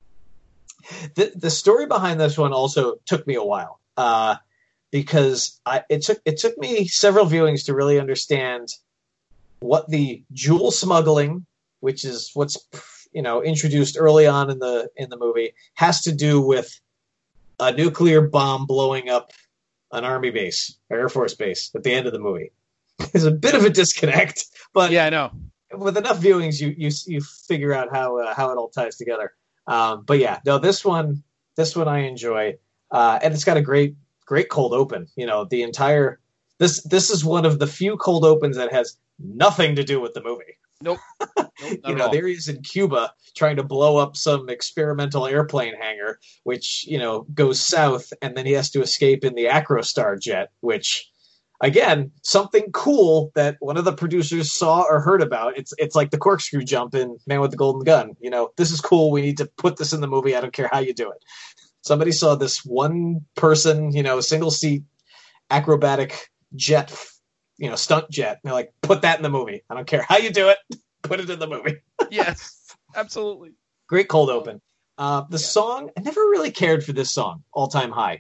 D: The the story behind this one also took me a while. Uh, because I, it took it took me several viewings to really understand what the jewel smuggling, which is what's, you know, introduced early on in the in the movie, has to do with a nuclear bomb blowing up an army base, or Air Force base at the end of the movie. There's a bit of a disconnect, but
C: Yeah, I know.
D: with enough viewings, you you you figure out how uh, how it all ties together. Um, but yeah, no, this one this one I enjoy, uh, and it's got a great. Great cold open. You know, the entire this this is one of the few cold opens that has nothing to do with the movie.
C: Nope. Nope, not
D: You
C: at
D: know,
C: all.
D: there he is in Cuba trying to blow up some experimental airplane hangar, which, you know, goes south, and then he has to escape in the Acrostar jet, which, again, something cool that one of the producers saw or heard about. It's it's like the corkscrew jump in Man with the Golden Gun. You know, this is cool. We need to put this in the movie. I don't care how you do it. Somebody saw this one person, you know, single seat acrobatic jet, you know, stunt jet. And they're like, put that in the movie. I don't care how you do it. Put it in the movie.
C: Yes, absolutely.
D: Great cold open. Uh, the
C: Yeah.
D: song, I never really cared for this song, All Time High.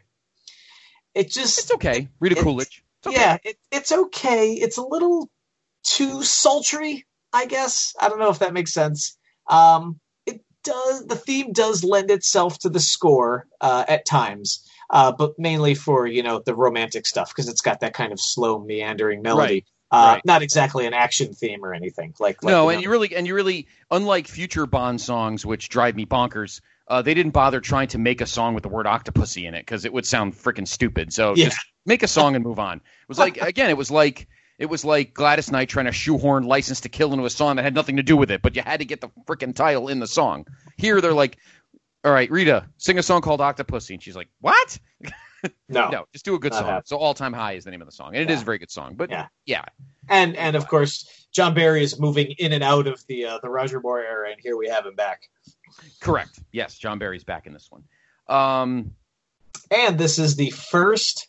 D: It just,
C: It's okay. Rita
D: It-
C: Coolidge. It's okay.
D: yeah, it, it's okay. It's a little too sultry, I guess. I don't know if that makes sense. Um, it does. The theme does lend itself to the score uh, at times, uh, but mainly for, you know, the romantic stuff, because it's got that kind of slow, meandering melody. Uh,
C: right.
D: Not exactly an action theme or anything. Like, like
C: No,
D: you
C: and
D: know,
C: you really, and you really, unlike future Bond songs, which drive me bonkers, uh, they didn't bother trying to make a song with the word octopussy in it because it would sound freaking stupid. So
D: Yeah.
C: just make a song and move on. It was like, again, it was like, it was like Gladys Knight trying to shoehorn License to Kill into a song that had nothing to do with it, but you had to get the freaking title in the song. Here, they're like, all right, Rita, sing a song called Octopussy. And she's like, what?
D: no.
C: No, just do a good
D: Not
C: song.
D: happening.
C: So All Time High is the name of the song. And it
D: Yeah.
C: is a very good song. But
D: Yeah.
C: yeah.
D: And and of course, John Barry is moving in and out of the uh, the Roger Moore era, and here we have him back.
C: Correct. Yes, John Barry's back in this one. Um,
D: And this is the first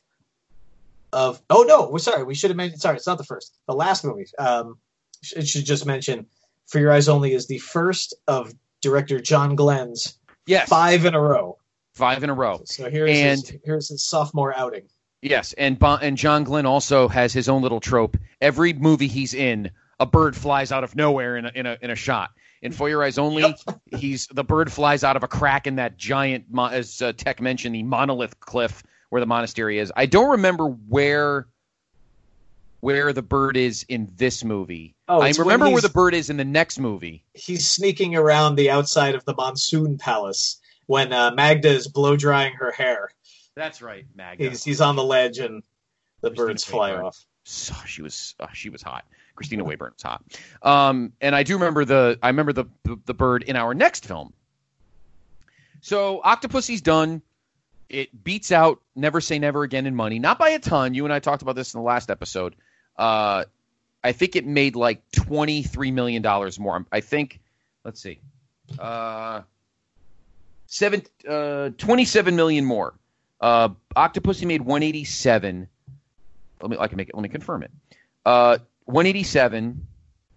D: of. Oh no, we're sorry. We should have mentioned. Sorry, it's not the first. The last movie. Um, it should just mention, For Your Eyes Only is the first of director John Glenn's
C: yes,
D: five in a row.
C: five in a row.
D: So here's
C: And-
D: his, here's his sophomore outing.
C: Yes, and bon- and John Glenn also has his own little trope. Every movie he's in, a bird flies out of nowhere in a in a, in a shot. In For Your Eyes Only, he's the bird flies out of a crack in that giant, mo- as uh, Tech mentioned, the monolith cliff where the monastery is. I don't remember where where the bird is in this movie.
D: Oh,
C: I
D: it's when
C: remember where
D: he's-
C: the bird is in the next movie.
D: He's sneaking around the outside of the Monsoon Palace when uh, Magda is blow drying her hair.
C: That's right, Magda.
D: He's he's on the ledge and the
C: Christina
D: birds fly
C: Wayburn.
D: off.
C: So she was uh, she was hot. Christina Wayburn was hot. Um, and I do remember the I remember the, the the bird in our next film. So Octopussy's done. It beats out Never Say Never Again in money, not by a ton. You and I talked about this in the last episode. Uh, I think it made like twenty-three million dollars more. I think, let's see, uh, seven, uh, twenty-seven million more. Uh, Octopussy made one eighty-seven. Let me, I can make it. Let me confirm it. Uh, one eighty-seven.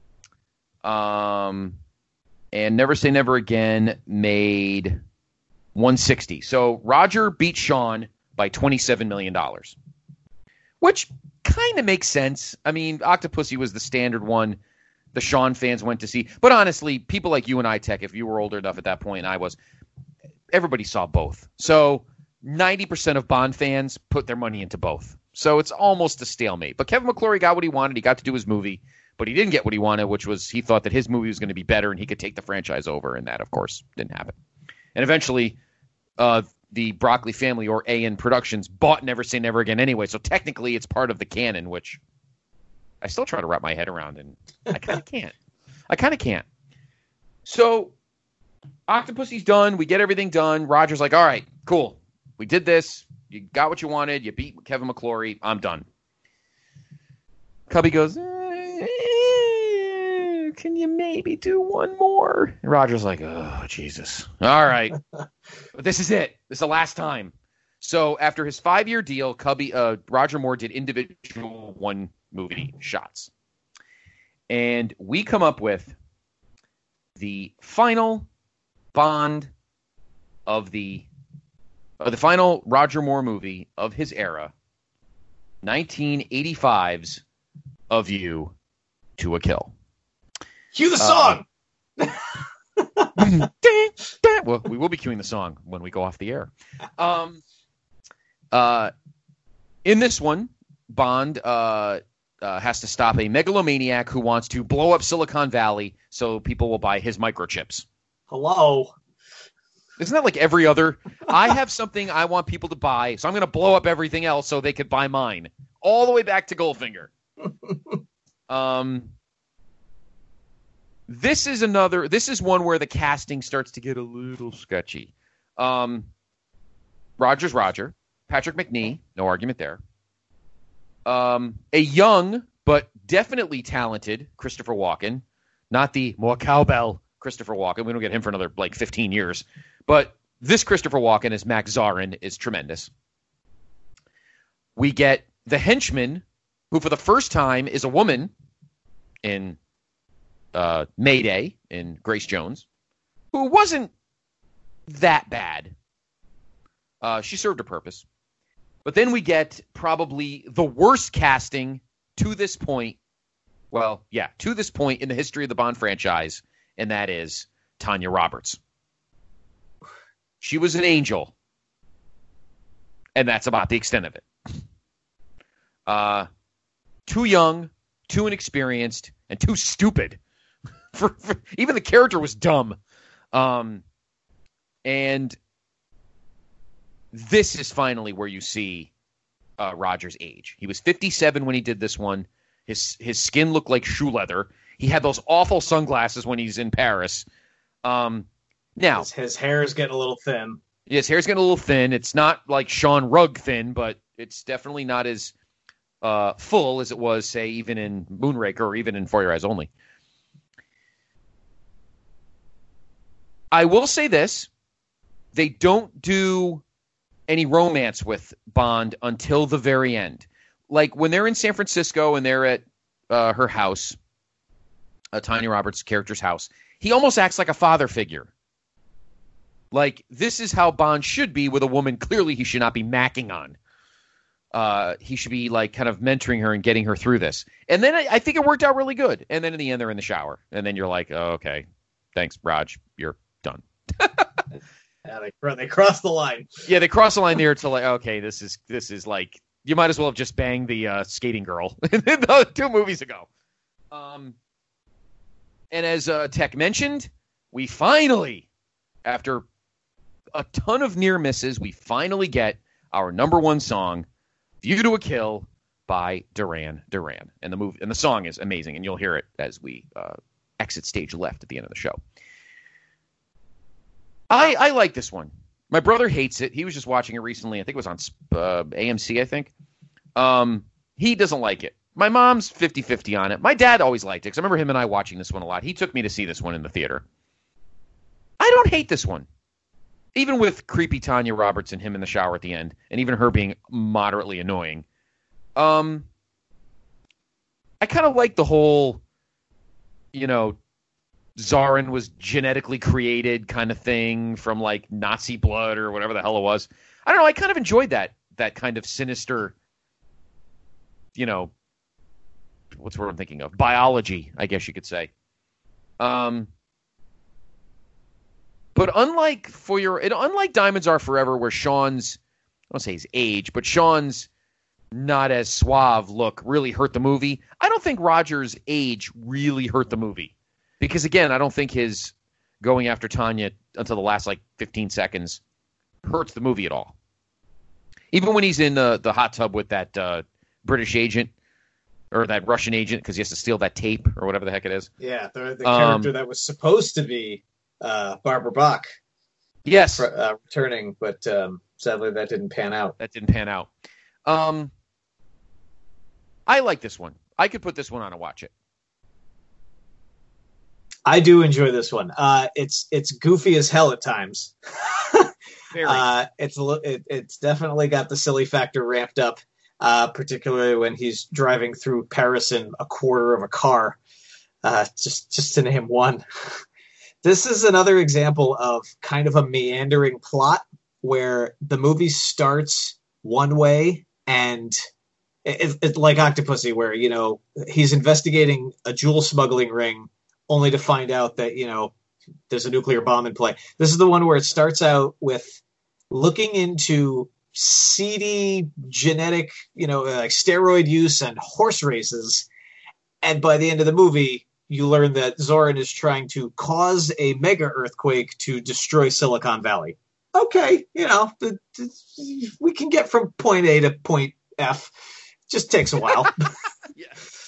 C: Um, and Never Say Never Again made one sixty. So Roger beat Sean by twenty-seven million dollars, which kind of makes sense. I mean, Octopussy was the standard one the Sean fans went to see. But honestly, people like you and I, Tech, if you were older enough at that point, and I was, everybody saw both. So ninety percent of Bond fans put their money into both. So it's almost a stalemate. But Kevin McClory got what he wanted. He got to do his movie. But he didn't get what he wanted, which was he thought that his movie was going to be better and he could take the franchise over. And that, of course, didn't happen. And eventually, uh, the Broccoli family, or A N Productions, bought Never Say Never Again anyway. So technically, it's part of the canon, which I still try to wrap my head around, and I kind of can't. I kind of can't. So Octopussy's done. We get everything done. Roger's like, all right, cool. We did this. You got what you wanted. You beat Kevin McClory. I'm done. Cubby goes, eh, can you maybe do one more? And Roger's like, oh, Jesus. All right. But this is it. This is the last time. So after his five-year deal, Cubby, uh, Roger Moore did individual one-movie shots. And we come up with the final Bond of the uh, the final Roger Moore movie of his era, nineteen eighty-five's A View to a Kill.
D: Cue the song!
C: Uh, well, we will be cueing the song when we go off the air. Um, uh, in this one, Bond uh, uh, has to stop a megalomaniac who wants to blow up Silicon Valley so people will buy his microchips.
D: Hello?
C: Isn't that like every other? I have something I want people to buy, so I'm going to blow up everything else so they could buy mine. All the way back to Goldfinger. um, this is another. This is one where the casting starts to get a little sketchy. Um, Roger's Roger. Patrick Macnee, no argument there. Um, a young but definitely talented Christopher Walken, not the more cowbell Christopher Walken. We don't get him for another like fifteen years. But this Christopher Walken as Max Zorin is tremendous. We get the henchman, who for the first time is a woman in uh, Mayday in Grace Jones, who wasn't that bad. Uh, she served her purpose. But then we get probably the worst casting to this point. Well, yeah, to this point in the history of the Bond franchise, and that is Tanya Roberts. She was an angel, and that's about the extent of it. Uh, too young, too inexperienced, and too stupid. for, for even the character was dumb. Um, and this is finally where you see uh, Roger's age. He was fifty-seven when he did this one. His his skin looked like shoe leather. He had those awful sunglasses when he's in Paris. Um, now
D: His, his hair is getting a little thin.
C: his hair's getting a little thin. It's not like Sean Rugg thin, but it's definitely not as uh, full as it was, say, even in Moonraker or even in For Your Eyes Only. I will say this. They don't do any romance with Bond until the very end. Like when they're in San Francisco and they're at uh, her house, uh, Tanya Roberts' character's house, he almost acts like a father figure. Like, this is how Bond should be with a woman clearly he should not be macking on. Uh, he should be, like, kind of mentoring her and getting her through this. And then I, I think it worked out really good. And then in the end, they're in the shower. And then you're like, oh, okay, thanks, Raj. You're done.
D: Yeah, they, they crossed the line.
C: Yeah, they cross the line there to like, okay, this is, this is like, you might as well have just banged the uh, skating girl two movies ago. Um, and as uh, Tech mentioned, we finally, after a ton of near misses, we finally get our number one song, "View to a Kill" by Duran Duran, and the movie and the song is amazing, and you'll hear it as we uh, exit stage left at the end of the show. I I like this one. My brother hates it. He was just watching it recently. I think it was on uh, A M C, I think. Um, he doesn't like it. My mom's fifty-fifty on it. My dad always liked it, because I remember him and I watching this one a lot. He took me to see this one in the theater. I don't hate this one. Even with creepy Tanya Roberts and him in the shower at the end, and even her being moderately annoying. Um, I kind of like the whole, you know, Zorin was genetically created kind of thing from like Nazi blood or whatever the hell it was. I don't know. I kind of enjoyed that, that kind of sinister, you know, what's the word I'm thinking of? Biology, I guess you could say. Um, but unlike for your, it, unlike Diamonds Are Forever, where Sean's, I don't say his age, but Sean's not as suave look really hurt the movie. I don't think Roger's age really hurt the movie. Because, again, I don't think his going after Tanya until the last, like, fifteen seconds hurts the movie at all. Even when he's in the, the hot tub with that uh, British agent, or that Russian agent, because he has to steal that tape, or whatever the heck it is.
D: Yeah, the, the
C: um,
D: character that was supposed to be uh, Barbara Bach.
C: Yes.
D: Uh, returning, but um, sadly that didn't pan out.
C: That didn't pan out. Um, I like this one. I could put this one on and watch it.
D: I do enjoy this one. Uh, it's it's goofy as hell at times.
C: Very.
D: Uh, it's it, it's definitely got the silly factor ramped up, uh, particularly when he's driving through Paris in a quarter of a car. Uh, just just to name one. This is another example of kind of a meandering plot where the movie starts one way and it's it, like Octopussy, where, you know, he's investigating a jewel smuggling ring only to find out that, you know, there's a nuclear bomb in play. This is the one where it starts out with looking into seedy genetic, you know, like steroid use and horse races. And by the end of the movie, you learn that Zorin is trying to cause a mega earthquake to destroy Silicon Valley. Okay, you know, the, the, we can get from point A to point F. Just takes a while.
C: Yeah.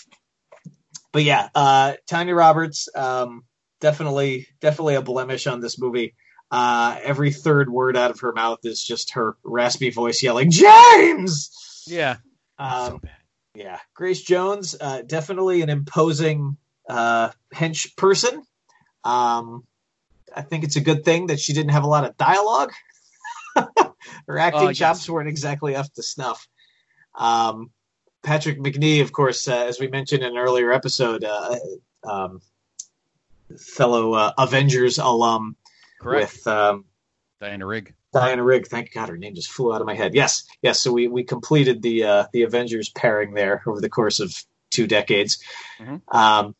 D: But yeah, uh, Tanya Roberts, um, definitely, definitely a blemish on this movie. Uh, every third word out of her mouth is just her raspy voice yelling, "James!"
C: Yeah.
D: Um,
C: so bad.
D: Yeah. Grace Jones, uh, definitely an imposing uh, hench person. Um, I think it's a good thing that she didn't have a lot of dialogue. Her acting
C: Uh, yes.
D: chops weren't exactly up to snuff. Um, Patrick McNee, of course, uh, as we mentioned in an earlier episode, uh, um, fellow uh, Avengers alum.
C: Correct.
D: With um,
C: Diana Rigg.
D: Diana Rigg. Thank God, her name just flew out of my head. Yes, yes. So we we completed the uh, the Avengers pairing there over the course of two decades.
C: Mm-hmm.
D: Um,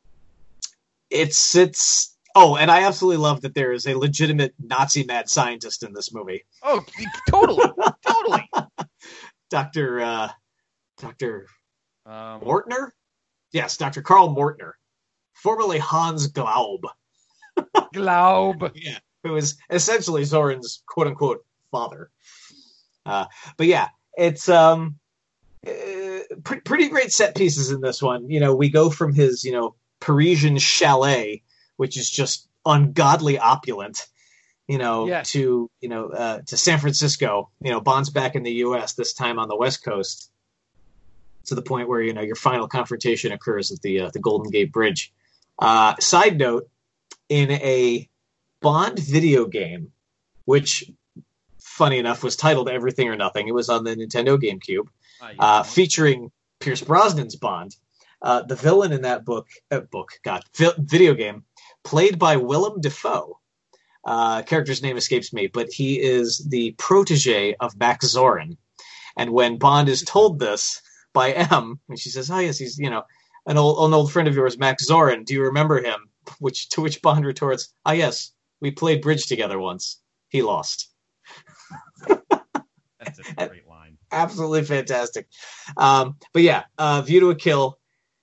D: it's it's oh, and I absolutely love that there is a legitimate Nazi mad scientist in this movie.
C: Oh, totally, totally.
D: Doctor uh, Doctor
C: Um,
D: Mortner? Yes, Doctor Karl Mortner, formerly Hans Glaub.
C: Glaub.
D: Yeah, who is essentially Zorin's quote unquote father. Uh, but yeah, it's um, uh, pre- pretty great set pieces in this one. You know, we go from his, you know, Parisian chalet, which is just ungodly opulent, you know,
C: Yes.
D: to, you know, uh, to San Francisco. You know, Bond's back in the U S, this time on the West Coast, to the point where, you know, your final confrontation occurs at the uh, the Golden Gate Bridge. Uh, side note, in a Bond video game, which, funny enough, was titled Everything or Nothing. It was on the Nintendo GameCube,
C: Ah, yeah.
D: uh, featuring Pierce Brosnan's Bond. Uh, the villain in that book, uh, book, God, vi- video game, played by Willem Dafoe. Uh, character's name escapes me, but he is the protege of Max Zorin. And when Bond is told this by M, and she says, "Oh yes, he's, you know, an old an old friend of yours, Max Zorin. Do you remember him?" Which to which Bond retorts, "Ah yes, we played bridge together once. He lost."
C: That's a great line.
D: Absolutely fantastic. Um, but yeah, uh, View to a Kill.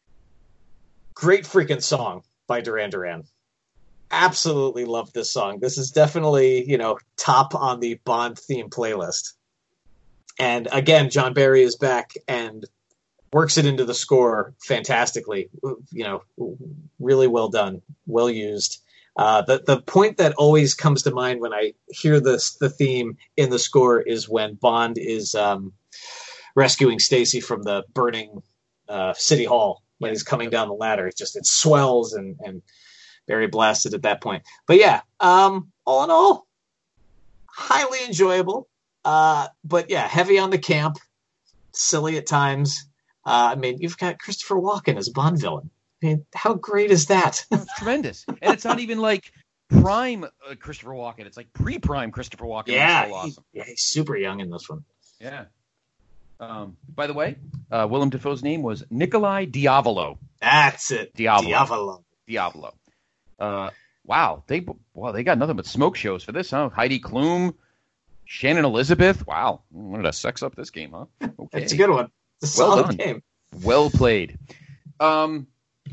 D: Great freaking song by Duran Duran. Absolutely love this song. This is definitely, you know, top on the Bond theme playlist. And again, John Barry is back and works it into the score fantastically. You know, really well done, well used. Uh, the the point that always comes to mind when I hear this the theme in the score is when Bond is um, rescuing Stacy from the burning uh, City Hall when he's coming down the ladder. It just it swells and and very blasted at that point. But yeah, um, all in all, highly enjoyable. Uh, but yeah, heavy on the camp, silly at times. Uh, I mean, you've got Christopher Walken as a Bond villain. I mean, how great is that?
C: It's tremendous. And it's not even like prime uh, Christopher Walken. It's like pre-prime Christopher Walken.
D: Yeah,
C: so awesome.
D: he, yeah, he's super young in this one.
C: Yeah. Um, by the way, uh, Willem Dafoe's name was Nikolai Diavolo.
D: That's it.
C: Diavolo.
D: Diavolo.
C: Diavolo. Uh, wow. They well, they got nothing but smoke shows for this, huh? Heidi Klum, Shannon Elizabeth. Wow. Wanted to sex up this game, huh? Okay.
D: It's a good one. It's a
C: Well
D: solid
C: done.
D: game.
C: Well played. Um,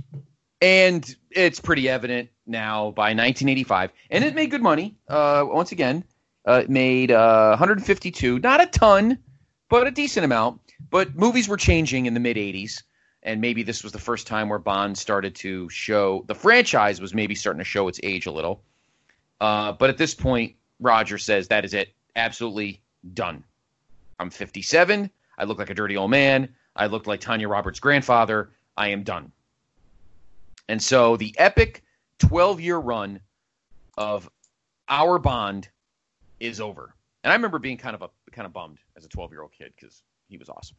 C: and it's pretty evident now by nineteen eighty-five, and it made good money. Uh, once again, uh, it made uh, one hundred fifty-two, not a ton, but a decent amount. But movies were changing in the mid eighties, and maybe this was the first time where Bond started to show the franchise was maybe starting to show its age a little. Uh, but at this point, Roger says that is it, absolutely done. I'm fifty-seven. I look like a dirty old man. I look like Tanya Roberts' grandfather. I am done. And so the epic twelve-year run of our Bond is over. And I remember being kind of a kind of bummed as a twelve-year-old kid because he was awesome.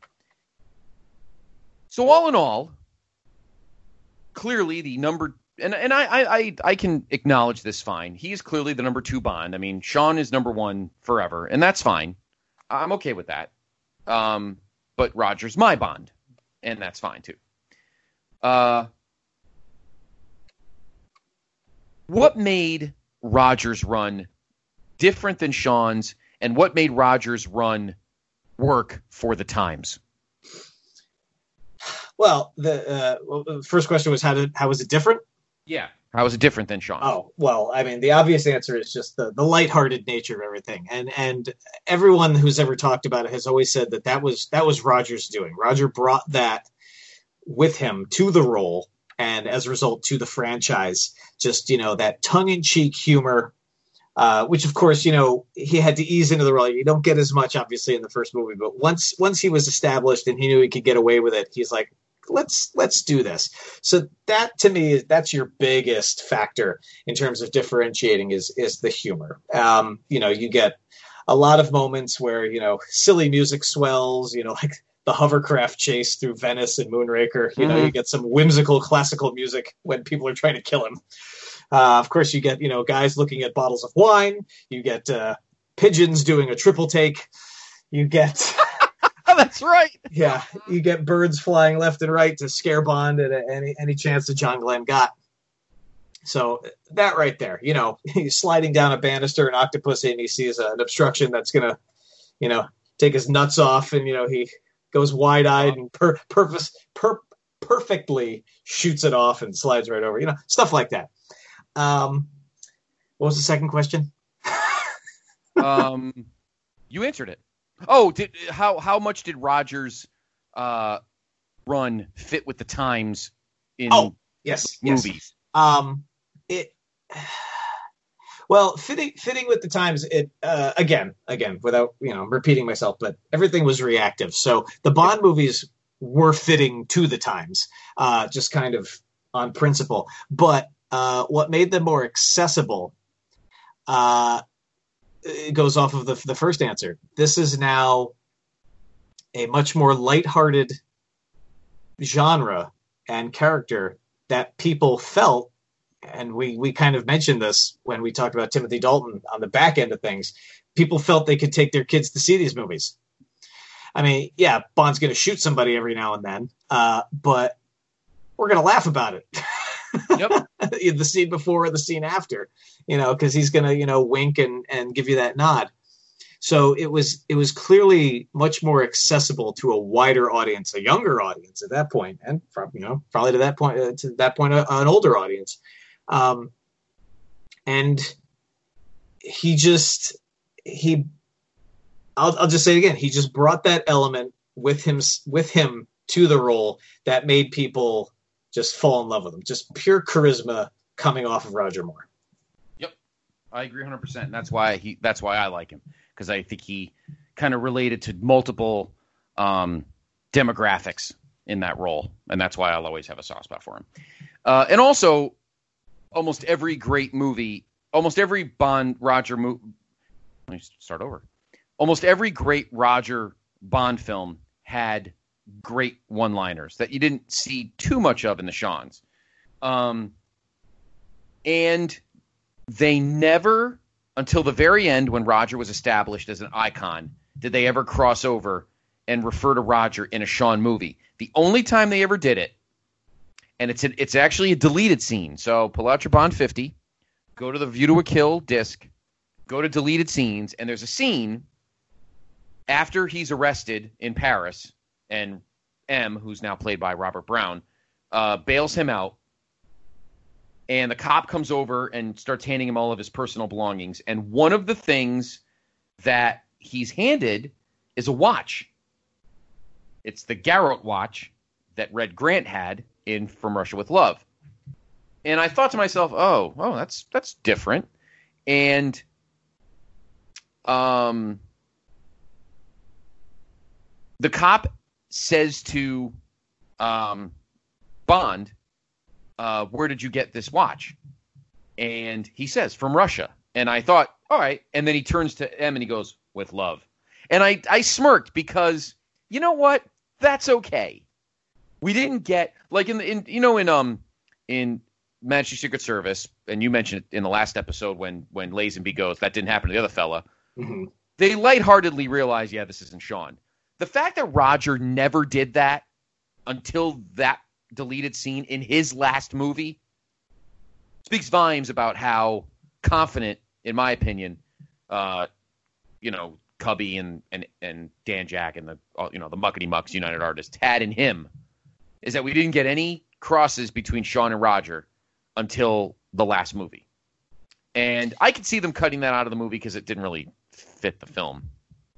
C: So all in all, clearly the number and and I I I can acknowledge this fine. He is clearly the number two Bond. I mean, Sean is number one forever, and that's fine. I'm okay with that. Um, but Roger's my Bond, and that's fine too. Uh, what made Roger's run different than Sean's, and what made Roger's run work for the times?
D: Well, the uh, well, the first question was how did how was it different?
C: Yeah. How was it different than Sean?
D: Oh, well, I mean, the obvious answer is just the, the lighthearted nature of everything. And and everyone who's ever talked about it has always said that that was, that was Roger's doing. Roger brought that with him to the role, and as a result, to the franchise. Just, you know, that tongue-in-cheek humor, uh, which, of course, you know, he had to ease into the role. You don't get as much, obviously, in the first movie. But once once he was established and he knew he could get away with it, he's like, let's let's do this. So that to me is that's your biggest factor in terms of differentiating is is the humor. Um, you know, you get a lot of moments where, you know, silly music swells, you know, like the hovercraft chase through Venice and Moonraker. You know,
C: Mhm.
D: you get some whimsical classical music when people are trying to kill him. Uh, of course, you get, you know, guys looking at bottles of wine. You get uh, pigeons doing a triple take. You get
C: Oh, that's right.
D: yeah, you get birds flying left and right to scare Bond at any any chance that John Glenn got. So that right there, you know, he's sliding down a banister in Octopussy and he sees an obstruction that's gonna, you know, take his nuts off, and you know he goes wide-eyed and per, purpose, per, perfectly shoots it off and slides right over. You know, stuff like that. Um, what was the second question?
C: um, you answered it. Oh, did how how much did Roger's uh, run fit with the times in
D: Oh, yes, yes.
C: movies?
D: Um, it well fitting fitting with the times. It uh, again again without you know repeating myself, but everything was reactive. So the Bond movies were fitting to the times, uh, just kind of on principle. But uh, what made them more accessible? Uh, it goes off of the the first answer. This is now a much more lighthearted genre and character that people felt, and we, we kind of mentioned this when we talked about Timothy Dalton on the back end of things, people felt they could take their kids to see these movies. I mean, yeah, Bond's going to shoot somebody every now and then, uh, but we're going to laugh about it.
C: Yep.
D: The scene before or the scene after, you know, because he's going to, you know, wink and, and give you that nod. So it was it was clearly much more accessible to a wider audience, a younger audience at that point, and you know probably to that point uh, to that point uh, an older audience. Um, and he just he I'll I'll just say it again. He just brought that element with him with him to the role that made people just fall in love with him. Just pure charisma coming off of Roger Moore.
C: Yep, I agree one hundred percent. And that's why he. That's why I like him, because I think he kind of related to multiple um, demographics in that role, and that's why I'll always have a soft spot for him. Uh, and also, almost every great movie, almost every Bond Roger movie. Let me start over. Almost every great Roger Bond film had great one-liners that you didn't see too much of in the Seans. Um, and they never, until the very end when Roger was established as an icon, did they ever cross over and refer to Roger in a Sean movie. The only time they ever did it, and it's a, it's actually a deleted scene. So pull out your Bond fifty, go to the View to a Kill disc, go to deleted scenes, and there's a scene after he's arrested in Paris, and M, who's now played by Robert Brown, uh, bails him out, and the cop comes over and starts handing him all of his personal belongings. And one of the things that he's handed is a watch. It's the Garrett watch that Red Grant had in From Russia with Love. And I thought to myself, oh, oh, that's that's different. And um, the cop says to um, Bond, uh, where did you get this watch? And he says, from Russia. And I thought, all right. And then he turns to M and he goes, with love. And I, I smirked because, you know what? That's okay. We didn't get, like, in the, in, you know, in, um, in Majesty's Secret Service, and you mentioned it in the last episode when, when Lazenby goes, that didn't happen to the other fella. Mm-hmm. They lightheartedly realize, yeah, this isn't Sean. The fact that Roger never did that until that deleted scene in his last movie speaks volumes about how confident, in my opinion, uh, you know, Cubby and, and, and Dan Jack and the, you know, the Muckety Mucks United Artists had in him, is that we didn't get any crosses between Sean and Roger until the last movie. And I could see them cutting that out of the movie because it didn't really fit the film.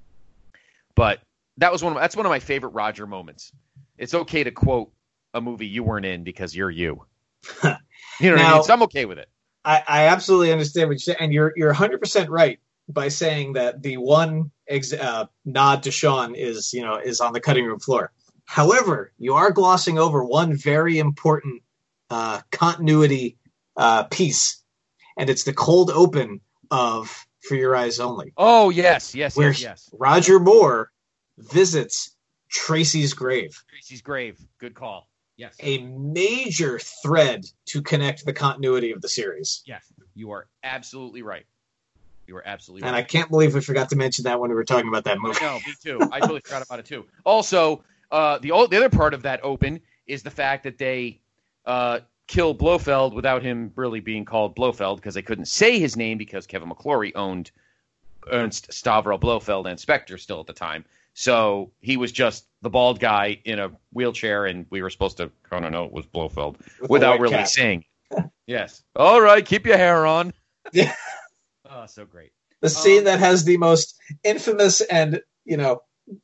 C: But that was one of, that's one of my favorite Roger moments. It's okay to quote a movie you weren't in because you're you. You know what now, I mean? So I'm okay with it.
D: I, I absolutely understand what you're saying. And you're, you're one hundred percent right by saying that the one ex, uh, nod to Sean is, you know, is on the cutting room floor. However, you are glossing over one very important uh, continuity uh, piece, and it's the cold open of For Your Eyes Only.
C: Oh, yes, yes,
D: where
C: yes, yes.
D: Roger Moore visits Tracy's grave.
C: Tracy's grave. Good call. Yes.
D: A major thread to connect the continuity of the series.
C: Yes, you are absolutely right. You are absolutely
D: and
C: right.
D: And I can't believe we forgot to mention that when we were talking about that movie.
C: No, me too. I totally forgot about it too. Also, uh, the, the other part of that open is the fact that they uh, kill Blofeld without him really being called Blofeld because they couldn't say his name because Kevin McClory owned Ernst Stavro Blofeld and Spectre still at the time. So he was just the bald guy in a wheelchair, and we were supposed to kind of know it was Blofeld With without really cap. saying. Yes. All right, keep your hair on. Yeah. Oh, so great.
D: The scene um, that has the most infamous and, you know,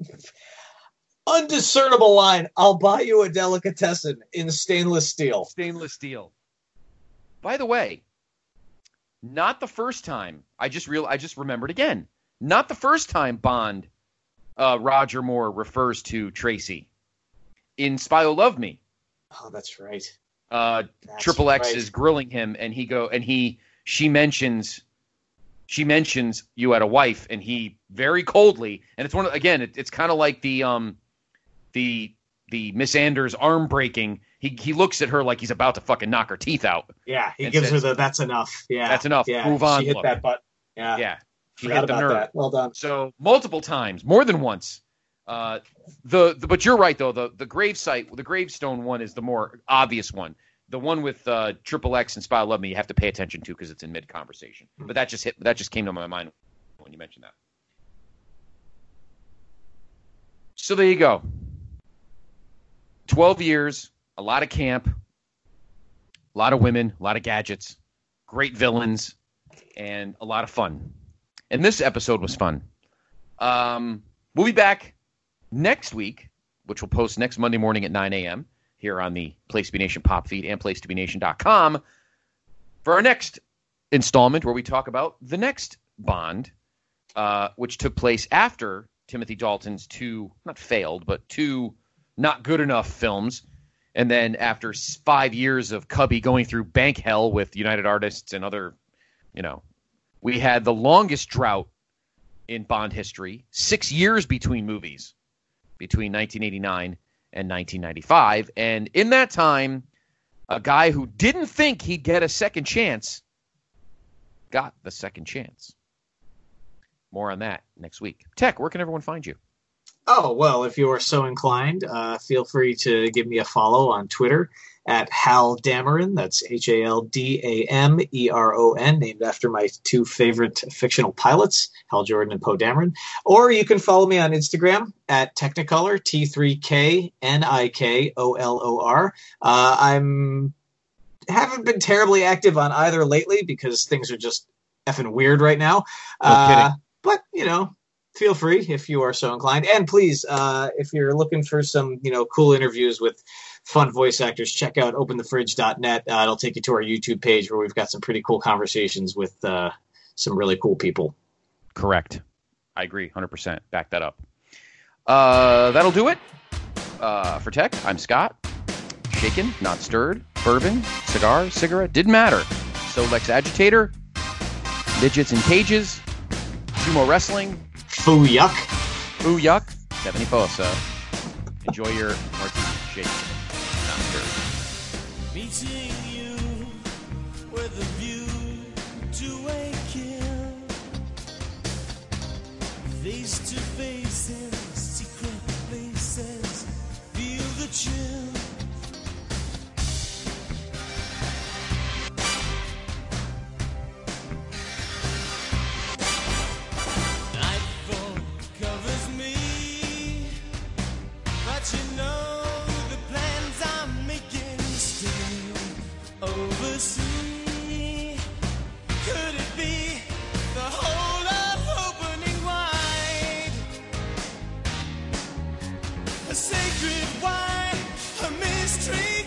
D: undiscernible line, I'll buy you a delicatessen in stainless steel.
C: Stainless steel. By the way, not the first time. I just real I just remembered again. Not the first time Bond uh, Roger Moore refers to Tracy. In Spy Who Loved Me.
D: Oh, that's right.
C: Uh,
D: that's
C: Triple X
D: right.
C: is grilling him, and he go and he she mentions she mentions you had a wife, and he very coldly, and it's one of, again, it, it's kind of like the um the the Miss Anders arm breaking. He he looks at her like he's about to fucking knock her teeth out.
D: Yeah, he gives says, her the that's enough. Yeah,
C: that's enough.
D: Yeah,
C: Move on.
D: She hit that button. Yeah,
C: yeah. She
D: Forgot
C: hit the
D: about
C: nerve.
D: That. Well done.
C: So multiple times, more than once. Uh, the, the but you're right though. The the gravesite, the gravestone one is the more obvious one. The one with uh, Triple X and Spy Who Loved Me, you have to pay attention to because it's in mid conversation. But that just hit. That just came to my mind when you mentioned that. So there you go. twelve years, a lot of camp, a lot of women, a lot of gadgets, great villains, and a lot of fun. And this episode was fun. Um, we'll be back next week, which we'll post next Monday morning at nine a.m. here on the Place to Be Nation pop feed and place to be nation dot com for our next installment where we talk about the next Bond, uh, which took place after Timothy Dalton's two, not failed, but two not good enough films. And then after five years of Cubby going through bank hell with United Artists and other, you know, we had the longest drought in Bond history, six years between movies, between nineteen eighty-nine and nineteen ninety-five. And in that time, a guy who didn't think he'd get a second chance got the second chance. More on that next week. Tech, where can everyone find you?
D: Oh, well, if you are so inclined, uh, feel free to give me a follow on Twitter at Hal Dameron. That's H A L D A M E R O N, named after my two favorite fictional pilots, Hal Jordan and Poe Dameron. Or you can follow me on Instagram at Technicolor, T three K N I K O L O R. Uh, I'm haven't been terribly active on either lately because things are just effing weird right now.
C: No
D: uh,
C: kidding.
D: But, you know, feel free if you are so inclined. And please, uh, if you're looking for some, you know, cool interviews with fun voice actors, check out open the fridge dot net. Uh, it'll take you to our YouTube page where we've got some pretty cool conversations with uh, some really cool people.
C: Correct. I agree. one hundred percent. Back that up. Uh, that'll do it. Uh, for Tech, I'm Scott. Shaken, not stirred. Bourbon, cigar, cigarette, didn't matter. Solex agitator. Midgets in cages. Sumo wrestling.
D: Foo yuck.
C: Foo yuck. Stephanie Fosa. Enjoy your martini. Shaken, not stirred.
B: Meeting you with a view to a kill. Face to face in secret places. Feel the chill. Nightfall covers me, but you know the plans I'm making still oversee. Could it be the whole of opening wide? A sacred wine, a mystery